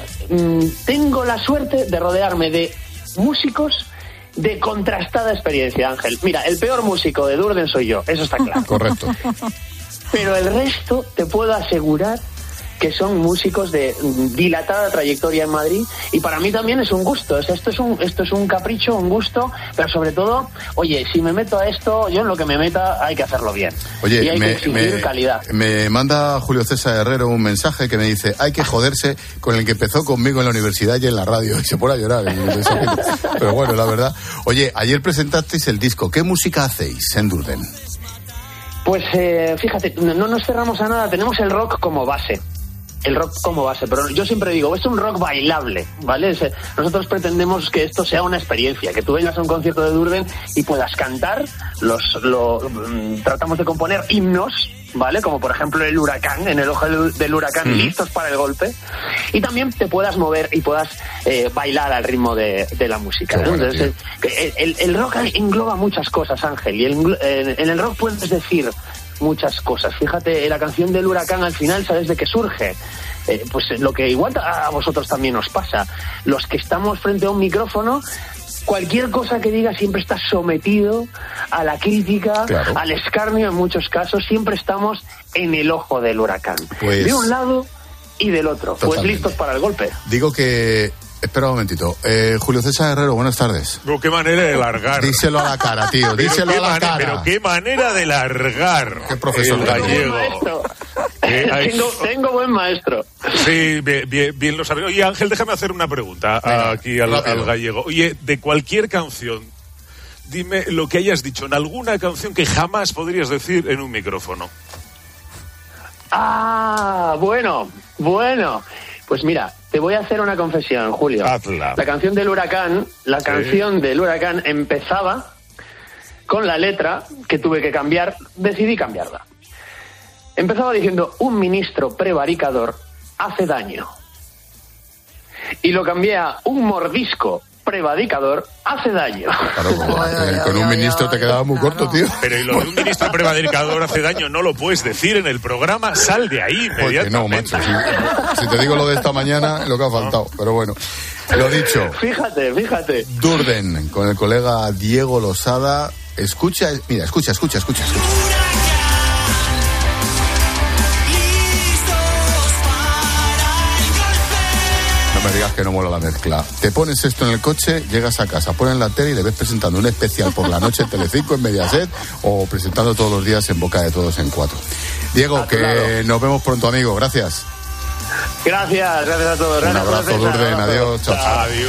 tengo la suerte de rodearme de músicos de contrastada experiencia, Ángel. Mira, el peor músico de Durden soy yo, eso está claro. Correcto. Pero el resto te puedo asegurar que son músicos de dilatada trayectoria en Madrid y para mí también es un gusto. O sea, esto es un capricho, un gusto, pero sobre todo, oye, si me meto a esto, yo en lo que me meta hay que hacerlo bien. Oye, y hay que exigir calidad. Me manda Julio César Herrero un mensaje que me dice: hay que joderse con el que empezó conmigo en la universidad y en la radio. Y se pone a llorar. Pero bueno, la verdad. Oye, ayer presentasteis el disco. ¿Qué música hacéis en Durden? Pues fíjate, no nos cerramos a nada. Tenemos el rock como base. El rock como base, pero yo siempre digo, es un rock bailable, ¿vale? Nosotros pretendemos que esto sea una experiencia, que tú vengas a un concierto de Durden y puedas cantar, tratamos de componer himnos, ¿vale? Como por ejemplo el huracán, en el ojo del huracán, listos para el golpe, y también te puedas mover y puedas bailar al ritmo de la música, ¿no? Bueno, entonces el rock engloba muchas cosas, Ángel, y en el rock puedes decir muchas cosas. Fíjate, la canción del huracán al final, ¿sabes de qué surge? Pues lo que igual a vosotros también os pasa. Los que estamos frente a un micrófono, cualquier cosa que digas siempre estás sometido a la crítica, claro, al escarnio en muchos casos. Siempre estamos en el ojo del huracán. Pues, de un lado y del otro. Totalmente. Pues listos para el golpe. Digo que... Espera un momentito. Julio César Herrero, buenas tardes. Pero qué manera de largar. Díselo a la cara, tío. Díselo a la cara. Pero qué manera de largar. Qué profesor el gallego. Tengo buen maestro. Sí, bien lo sabía. Oye, Ángel, déjame hacer una pregunta aquí al gallego. Oye, de cualquier canción, dime lo que hayas dicho en alguna canción que jamás podrías decir en un micrófono. Bueno. Pues mira, te voy a hacer una confesión, Julio. Hazla. La canción del huracán, empezaba con la letra que tuve que cambiar, decidí cambiarla. Empezaba diciendo: un ministro prevaricador hace daño. Y lo cambié a: un mordisco prevaricador hace daño. Claro, con un ministro te quedaba muy corto, tío. Pero y lo de un ministro prevaricador hace daño no lo puedes decir en el programa, sal de ahí inmediatamente. No, macho, si te digo lo de esta mañana, lo que ha faltado, pero bueno. Lo dicho. Fíjate. Durden, con el colega Diego Losada. Escucha. No me digas que no mola la mezcla. Te pones esto en el coche, llegas a casa, pones la tele y le ves presentando un especial por la noche en Telecinco, en Mediaset, o presentando todos los días en Boca de Todos en 4. Diego, que nos vemos pronto, amigo. Gracias. Gracias a todos. Un abrazo, Durden. Adiós. Chao. Adiós.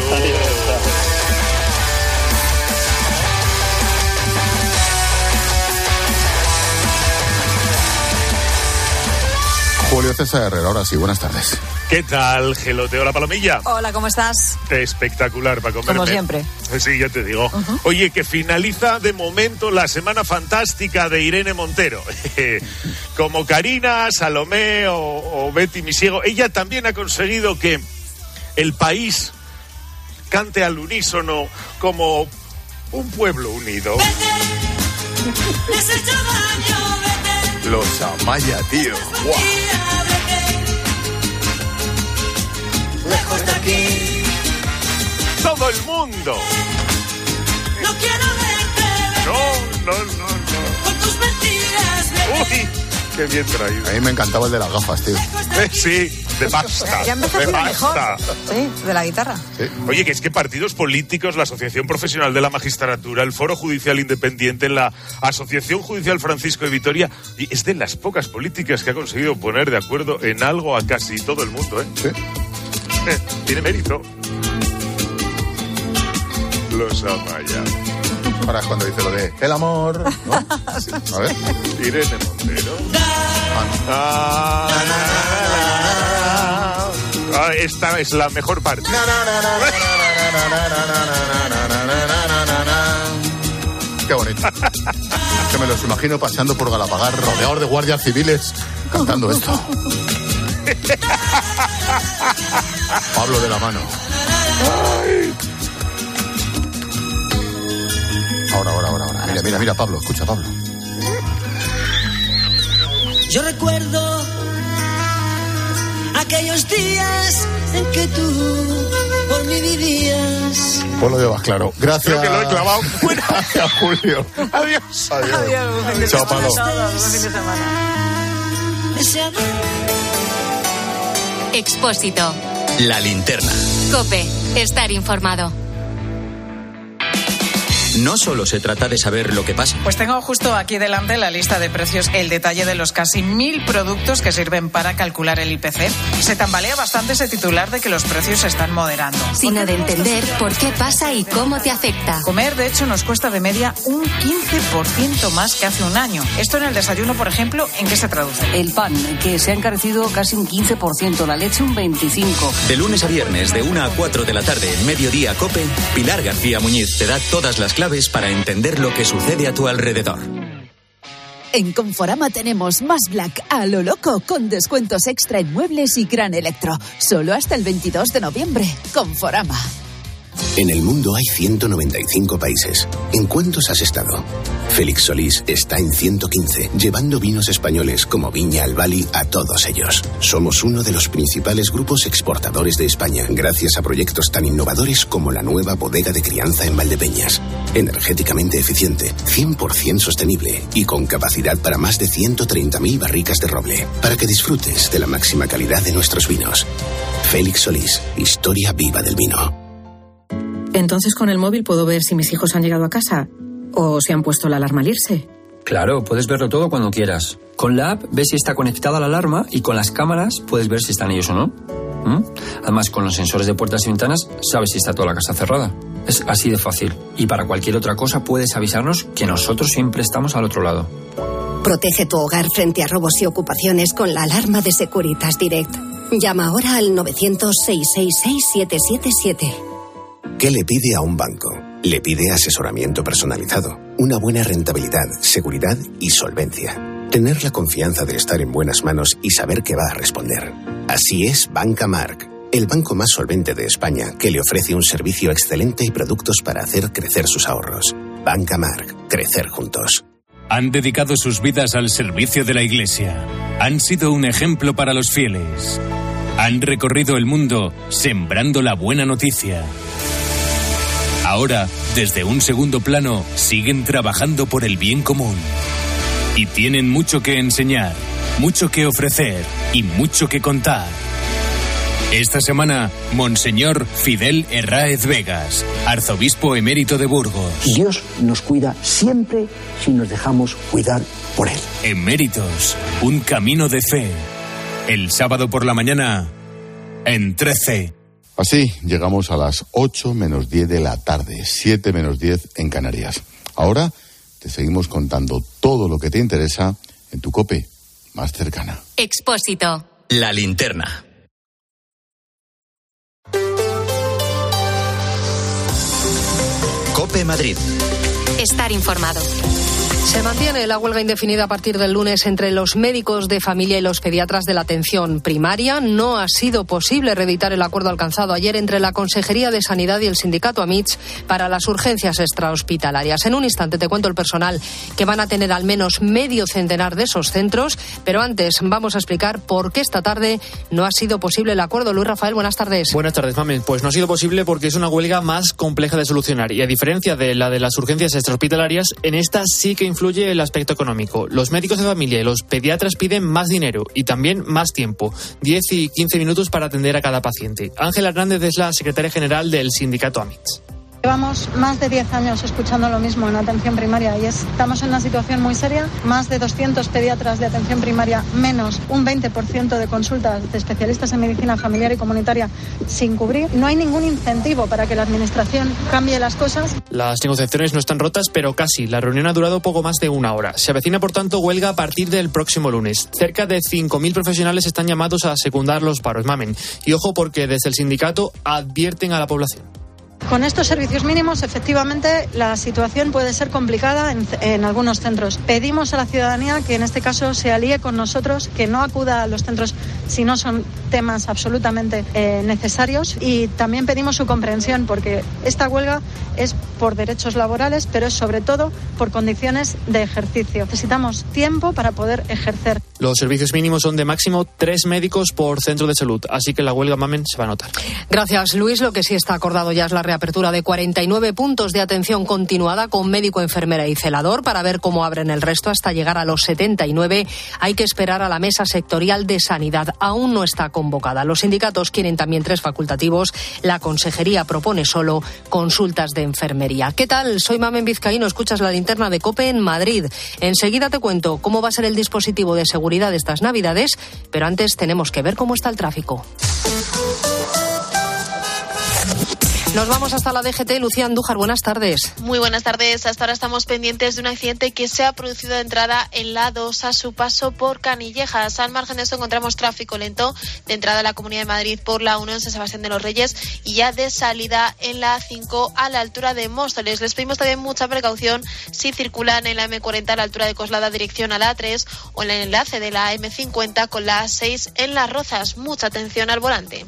Julio César Herrera, ahora sí, buenas tardes. ¿Qué tal, Geloteo la Palomilla? Hola, ¿cómo estás? Espectacular para comerme. Como siempre. Sí, ya te digo. Oye, que finaliza de momento la semana fantástica de Irene Montero. Como Karina, Salomé o Betty Misiego, ella también ha conseguido que el país cante al unísono como un pueblo unido. Los Amaya, tío. ¡Guau! Lejos de aquí. Todo el mundo. No quiero verte. No. Con tus mentiras. Uy, qué bien traído. A mí me encantaba el de las gafas, tío. Sí, de pasta. Ya empezó de mejor. pasta. Sí, de la guitarra. Sí. Oye, que es que partidos políticos, la Asociación Profesional de la Magistratura, el Foro Judicial Independiente, la Asociación Judicial Francisco de Vitoria, y es de las pocas políticas que ha conseguido poner de acuerdo en algo a casi todo el mundo, ¿eh? Sí. Tiene mérito. Los Amaya. Ahora es cuando dice lo de el amor, ¿no? Sí. A ver. Irene Montero. Esta es la mejor parte. Qué bonito. Que me los imagino paseando por Galapagar, rodeados de guardias civiles, cantando esto. Pablo de la mano. Ahora. Mira, Pablo, escucha, Pablo. Yo recuerdo aquellos días en que tú por mí vivías. Pues lo llevas claro. Gracias. Creo que lo he clavado. Gracias, Julio. Adiós. Chao, Pablo. Buen fin de semana. Expósito. La linterna. COPE. Estar informado. No solo se trata de saber lo que pasa. Pues tengo justo aquí delante la lista de precios, el detalle de los casi 1000 productos que sirven para calcular el IPC. Se tambalea bastante ese titular de que los precios se están moderando. Sino de entender por qué pasa y cómo te afecta. Comer, de hecho, nos cuesta de media un 15% más que hace un año. Esto en el desayuno, por ejemplo, ¿en qué se traduce? El pan, que se ha encarecido casi un 15%, la leche un 25%. De lunes a viernes, de 1 a 4 de la tarde, en Mediodía COPE, Pilar García Muñiz te da todas las claves para entender lo que sucede a tu alrededor. En Conforama tenemos más Black a lo loco, con descuentos extra en muebles y gran electro. Solo hasta el 22 de noviembre. Conforama. En el mundo hay 195 países. ¿En cuántos has estado? Félix Solís está en 115, llevando vinos españoles como Viña Albali a todos ellos. Somos uno de los principales grupos exportadores de España, gracias a proyectos tan innovadores como la nueva bodega de crianza en Valdepeñas. Energéticamente eficiente, 100% sostenible y con capacidad para más de 130.000 barricas de roble, para que disfrutes de la máxima calidad de nuestros vinos. Félix Solís, historia viva del vino. Entonces con el móvil puedo ver si mis hijos han llegado a casa o si han puesto la alarma al irse. Claro, puedes verlo todo cuando quieras. Con la app ves si está conectada la alarma y con las cámaras puedes ver si están ellos o no. Además, con los sensores de puertas y ventanas sabes si está toda la casa cerrada. Es así de fácil. Y para cualquier otra cosa puedes avisarnos, que nosotros siempre estamos al otro lado. Protege tu hogar frente a robos y ocupaciones con la alarma de Securitas Direct. Llama ahora al 900-666-777. ¿Qué le pide a un banco? Le pide asesoramiento personalizado, una buena rentabilidad, seguridad y solvencia. Tener la confianza de estar en buenas manos y saber que va a responder. Así es Banca Marc. el banco más solvente de España, que le ofrece un servicio excelente y productos para hacer crecer sus ahorros. Banca Marc, crecer juntos. Han dedicado sus vidas al servicio de la Iglesia. Han sido un ejemplo para los fieles. Han recorrido el mundo sembrando la buena noticia. Ahora, desde un segundo plano, siguen trabajando por el bien común. Y tienen mucho que enseñar, mucho que ofrecer y mucho que contar. Esta semana, Monseñor Fidel Herráez Vegas, arzobispo emérito de Burgos. Dios nos cuida siempre si nos dejamos cuidar por Él. Eméritos, un camino de fe. El sábado por la mañana, en 13. Así llegamos a las 8 menos 10 de la tarde, 7 menos 10 en Canarias. Ahora te seguimos contando todo lo que te interesa en tu COPE más cercana. Expósito. La linterna. COPE Madrid. Estar informado. Se mantiene la huelga indefinida a partir del lunes entre los médicos de familia y los pediatras de la atención primaria. No ha sido posible reeditar el acuerdo alcanzado ayer entre la Consejería de Sanidad y el sindicato AMITS para las urgencias extrahospitalarias. En un instante te cuento el personal que van a tener al menos medio centenar de esos centros, pero antes vamos a explicar por qué esta tarde no ha sido posible el acuerdo. Luis Rafael, buenas tardes. Buenas tardes, Mamen. Pues no ha sido posible porque es una huelga más compleja de solucionar y a diferencia de la de las urgencias extrahospitalarias, en esta sí que influye el aspecto económico. Los médicos de familia y los pediatras piden más dinero y también más tiempo, 10 y 15 minutos para atender a cada paciente. Ángela Hernández es la secretaria general del sindicato AMITS. Llevamos más de 10 años escuchando lo mismo en atención primaria y estamos en una situación muy seria. Más de 200 pediatras de atención primaria, menos un 20% de consultas de especialistas en medicina familiar y comunitaria sin cubrir. No hay ningún incentivo para que la administración cambie las cosas. Las negociaciones no están rotas, pero casi. La reunión ha durado poco más de una hora. Se avecina, por tanto, huelga a partir del próximo lunes. Cerca de 5.000 profesionales están llamados a secundar los paros, Mamen. Y ojo porque desde el sindicato advierten a la población. Con estos servicios mínimos, efectivamente, la situación puede ser complicada en algunos centros. Pedimos a la ciudadanía que en este caso se alíe con nosotros, que no acuda a los centros si no son temas absolutamente necesarios, y también pedimos su comprensión porque esta huelga es por derechos laborales, pero es sobre todo por condiciones de ejercicio. Necesitamos tiempo para poder ejercer. Los servicios mínimos son de máximo 3 médicos por centro de salud, así que la huelga, Mamen, se va a notar. Gracias, Luis. Lo que sí está acordado ya es la reapertura de 49 puntos de atención continuada con médico, enfermera y celador para ver cómo abren el resto hasta llegar a los 79. Hay que esperar a la mesa sectorial de sanidad. Aún no está convocada. Los sindicatos quieren también 3 facultativos. La consejería propone solo consultas de enfermería. ¿Qué tal? Soy Mamen Vizcaíno. Escuchas la linterna de COPE en Madrid. Enseguida te cuento cómo va a ser el dispositivo de seguridad de estas Navidades, pero antes tenemos que ver cómo está el tráfico. Nos vamos hasta la DGT. Lucía Andújar, buenas tardes. Muy buenas tardes. Hasta ahora estamos pendientes de un accidente que se ha producido de entrada en la 2 a su paso por Canillejas. Al margen de esto encontramos tráfico lento de entrada a la Comunidad de Madrid por la 1 en San Sebastián de los Reyes y ya de salida en la 5 a la altura de Móstoles. Les pedimos también mucha precaución si circulan en la M40 a la altura de Coslada dirección a la A3 o en el enlace de la M50 con la A6 en Las Rozas. Mucha atención al volante.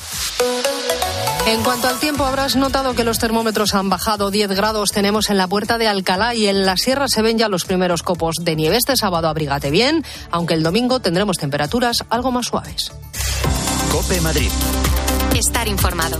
En cuanto al tiempo, habrás notado que los termómetros han bajado. 10 grados tenemos en la Puerta de Alcalá y en la Sierra se ven ya los primeros copos de nieve. Este sábado abrígate bien, aunque el domingo tendremos temperaturas algo más suaves. COPE Madrid. Estar informado.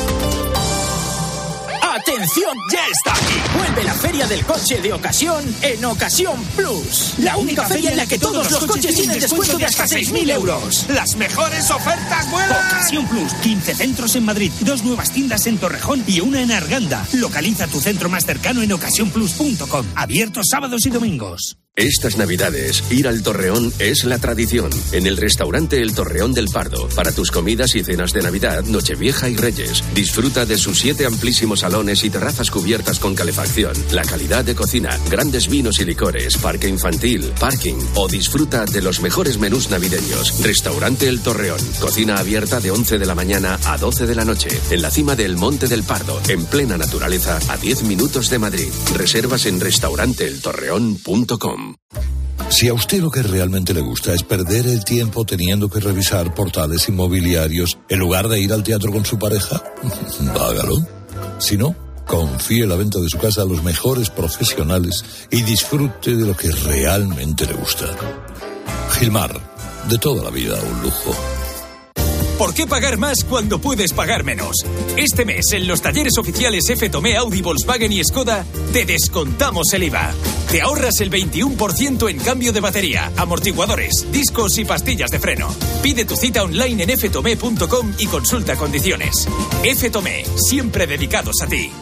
¡Atención! ¡Ya está aquí! Vuelve la Feria del Coche de Ocasión en Ocasión Plus. La única feria en la que todos los coches tienen descuento de hasta 6.000 euros. ¡Las mejores ofertas vuelan! Ocasión Plus. 15 centros en Madrid, 2 nuevas tiendas en Torrejón y una en Arganda. Localiza tu centro más cercano en ocasiónplus.com. Abiertos sábados y domingos. Estas Navidades, ir al Torreón es la tradición. En el restaurante El Torreón del Pardo. Para tus comidas y cenas de Navidad, Nochevieja y Reyes. Disfruta de sus 7 amplísimos salones y terrazas cubiertas con calefacción. La calidad de cocina, grandes vinos y licores, parque infantil, parking. O disfruta de los mejores menús navideños. Restaurante El Torreón. Cocina abierta de 11 de la mañana a 12 de la noche. En la cima del Monte del Pardo. En plena naturaleza, a 10 minutos de Madrid. Reservas en restauranteeltorreón.com. Si a usted lo que realmente le gusta es perder el tiempo teniendo que revisar portales inmobiliarios en lugar de ir al teatro con su pareja, hágalo. Si no, confíe la venta de su casa a los mejores profesionales y disfrute de lo que realmente le gusta. Gilmar, de toda la vida un lujo. ¿Por qué pagar más cuando puedes pagar menos? Este mes, en los talleres oficiales F. Tomé, Audi, Volkswagen y Skoda, te descontamos el IVA. Te ahorras el 21% en cambio de batería, amortiguadores, discos y pastillas de freno. Pide tu cita online en ftome.com y consulta condiciones. F. Tomé, siempre dedicados a ti.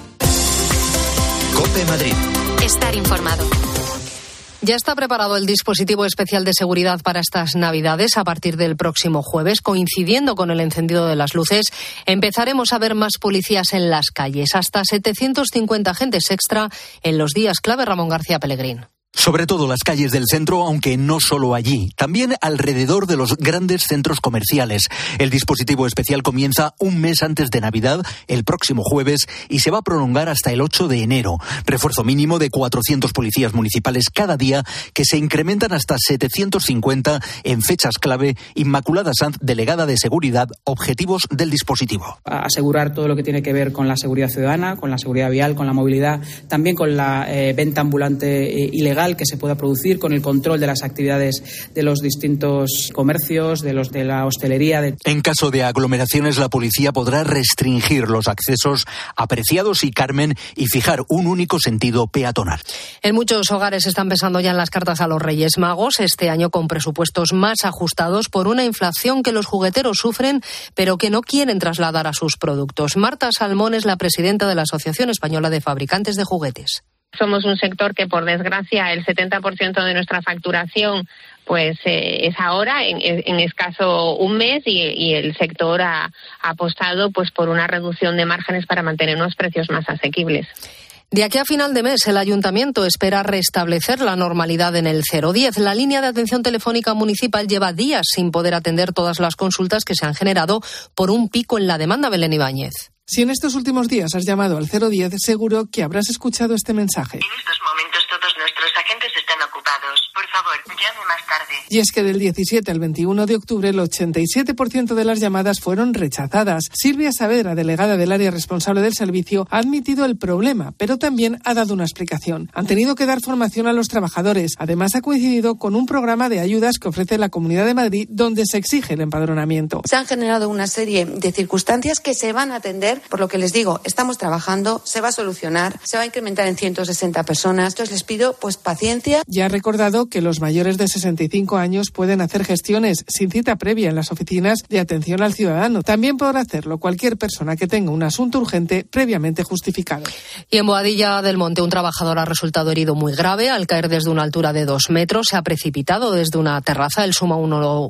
COPE Madrid. Estar informado. Ya está preparado el dispositivo especial de seguridad para estas Navidades. A partir del próximo jueves, coincidiendo con el encendido de las luces, empezaremos a ver más policías en las calles. Hasta 750 agentes extra en los días clave. Ramón García Pellegrín. Sobre todo las calles del centro, aunque no solo allí, también alrededor de los grandes centros comerciales. El dispositivo especial comienza un mes antes de Navidad, el próximo jueves, y se va a prolongar hasta el 8 de enero. Refuerzo mínimo de 400 policías municipales cada día, que se incrementan hasta 750 en fechas clave. Inmaculada Sanz, delegada de Seguridad, objetivos del dispositivo. Asegurar todo lo que tiene que ver con la seguridad ciudadana, con la seguridad vial, con la movilidad, también con la venta ambulante ilegal que se pueda producir, con el control de las actividades de los distintos comercios, de la hostelería. En caso de aglomeraciones, la policía podrá restringir los accesos a Preciados y Carmen y fijar un único sentido peatonal. En muchos hogares están pensando ya en las cartas a los Reyes Magos, este año con presupuestos más ajustados por una inflación que los jugueteros sufren, pero que no quieren trasladar a sus productos. Marta Salmón es la presidenta de la Asociación Española de Fabricantes de Juguetes. Somos un sector que, por desgracia, el 70% de nuestra facturación pues es ahora, en escaso un mes, y el sector ha apostado pues por una reducción de márgenes para mantener unos precios más asequibles. De aquí a final de mes, el Ayuntamiento espera restablecer la normalidad en el 010. La línea de atención telefónica municipal lleva días sin poder atender todas las consultas que se han generado por un pico en la demanda. Belén Ibáñez. Si en estos últimos días has llamado al 010, seguro que habrás escuchado este mensaje. En estos momentos todos nuestros agentes están ocupados. Por favor, llame más tarde. Y es que del 17 al 21 de octubre, el 87% de las llamadas fueron rechazadas. Silvia Saavedra, delegada del área responsable del servicio, ha admitido el problema, pero también ha dado una explicación. Han tenido que dar formación a los trabajadores. Además, ha coincidido con un programa de ayudas que ofrece la Comunidad de Madrid, donde se exige el empadronamiento. Se han generado una serie de circunstancias que se van a atender. Por lo que les digo, estamos trabajando, se va a solucionar, se va a incrementar en 160 personas. Entonces les pido paciencia. Ya ha recordado que los mayores de 65 años pueden hacer gestiones sin cita previa en las oficinas de atención al ciudadano. También podrá hacerlo cualquier persona que tenga un asunto urgente previamente justificado. Y en Boadilla del Monte, un trabajador ha resultado herido muy grave al caer desde una altura de 2 metros. Se ha precipitado desde una terraza. El Suma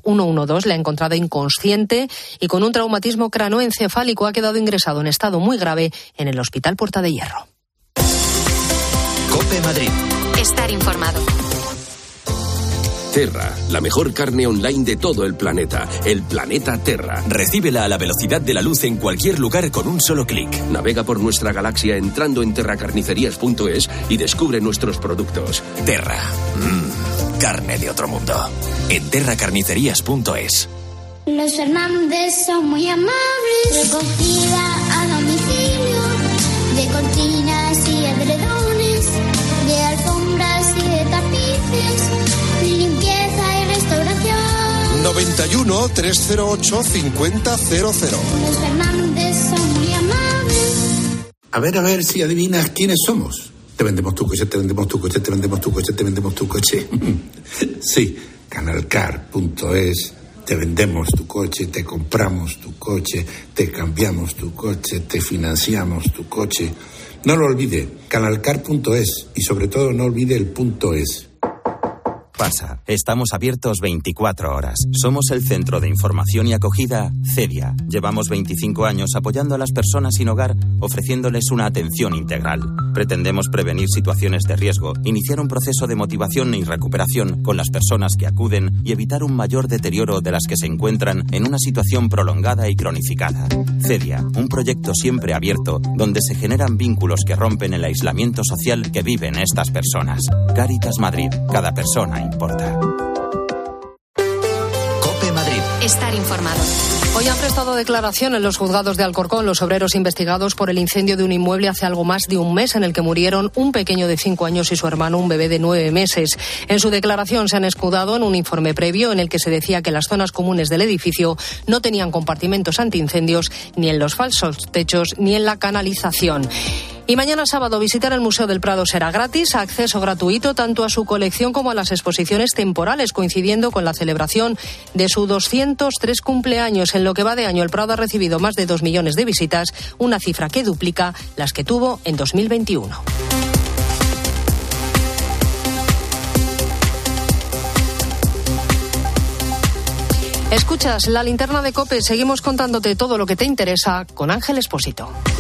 112 le ha encontrado inconsciente y con un traumatismo craneoencefálico. Ha quedado ingresado en estado muy grave en el Hospital Puerta de Hierro. COPE Madrid. Estar informado. Terra, la mejor carne online de todo el planeta. El planeta Terra. Recíbela a la velocidad de la luz en cualquier lugar con un solo clic. Navega por nuestra galaxia entrando en terracarnicerías.es y descubre nuestros productos. Terra. Carne de otro mundo. En terracarnicerías.es. Los Fernández son muy amables. Recogida a domicilio de cortinas y edredones, de alfombras y de tapices, limpieza y restauración. 91 308 5000. Los Fernández son muy amables. A ver si adivinas quiénes somos. Te vendemos tu coche, te vendemos tu coche, te vendemos tu coche, te vendemos tu coche. Sí, canalcar.es. Te vendemos tu coche, te compramos tu coche, te cambiamos tu coche, te financiamos tu coche. No lo olvide, canalcar.es y sobre todo no olvide el .es. Pasa, estamos abiertos 24 horas. Somos el Centro de Información y Acogida CEDIA. Llevamos 25 años apoyando a las personas sin hogar, ofreciéndoles una atención integral. Pretendemos prevenir situaciones de riesgo, iniciar un proceso de motivación y recuperación con las personas que acuden y evitar un mayor deterioro de las que se encuentran en una situación prolongada y cronificada. CEDIA, un proyecto siempre abierto donde se generan vínculos que rompen el aislamiento social que viven estas personas. Cáritas Madrid, cada persona importa. COPE Madrid. Estar informado. Hoy han prestado declaración en los juzgados de Alcorcón los obreros investigados por el incendio de un inmueble hace algo más de un mes en el que murieron un pequeño de 5 años y su hermano, un bebé de 9 meses. En su declaración se han escudado en un informe previo en el que se decía que las zonas comunes del edificio no tenían compartimentos antiincendios ni en los falsos techos ni en la canalización. Y mañana sábado visitar el Museo del Prado será gratis, acceso gratuito tanto a su colección como a las exposiciones temporales, coincidiendo con la celebración de su 203 cumpleaños. En lo que va de año, el Prado ha recibido más de 2 millones de visitas, una cifra que duplica las que tuvo en 2021. Escuchas la linterna de COPE. Seguimos contándote todo lo que te interesa con Ángel Expósito.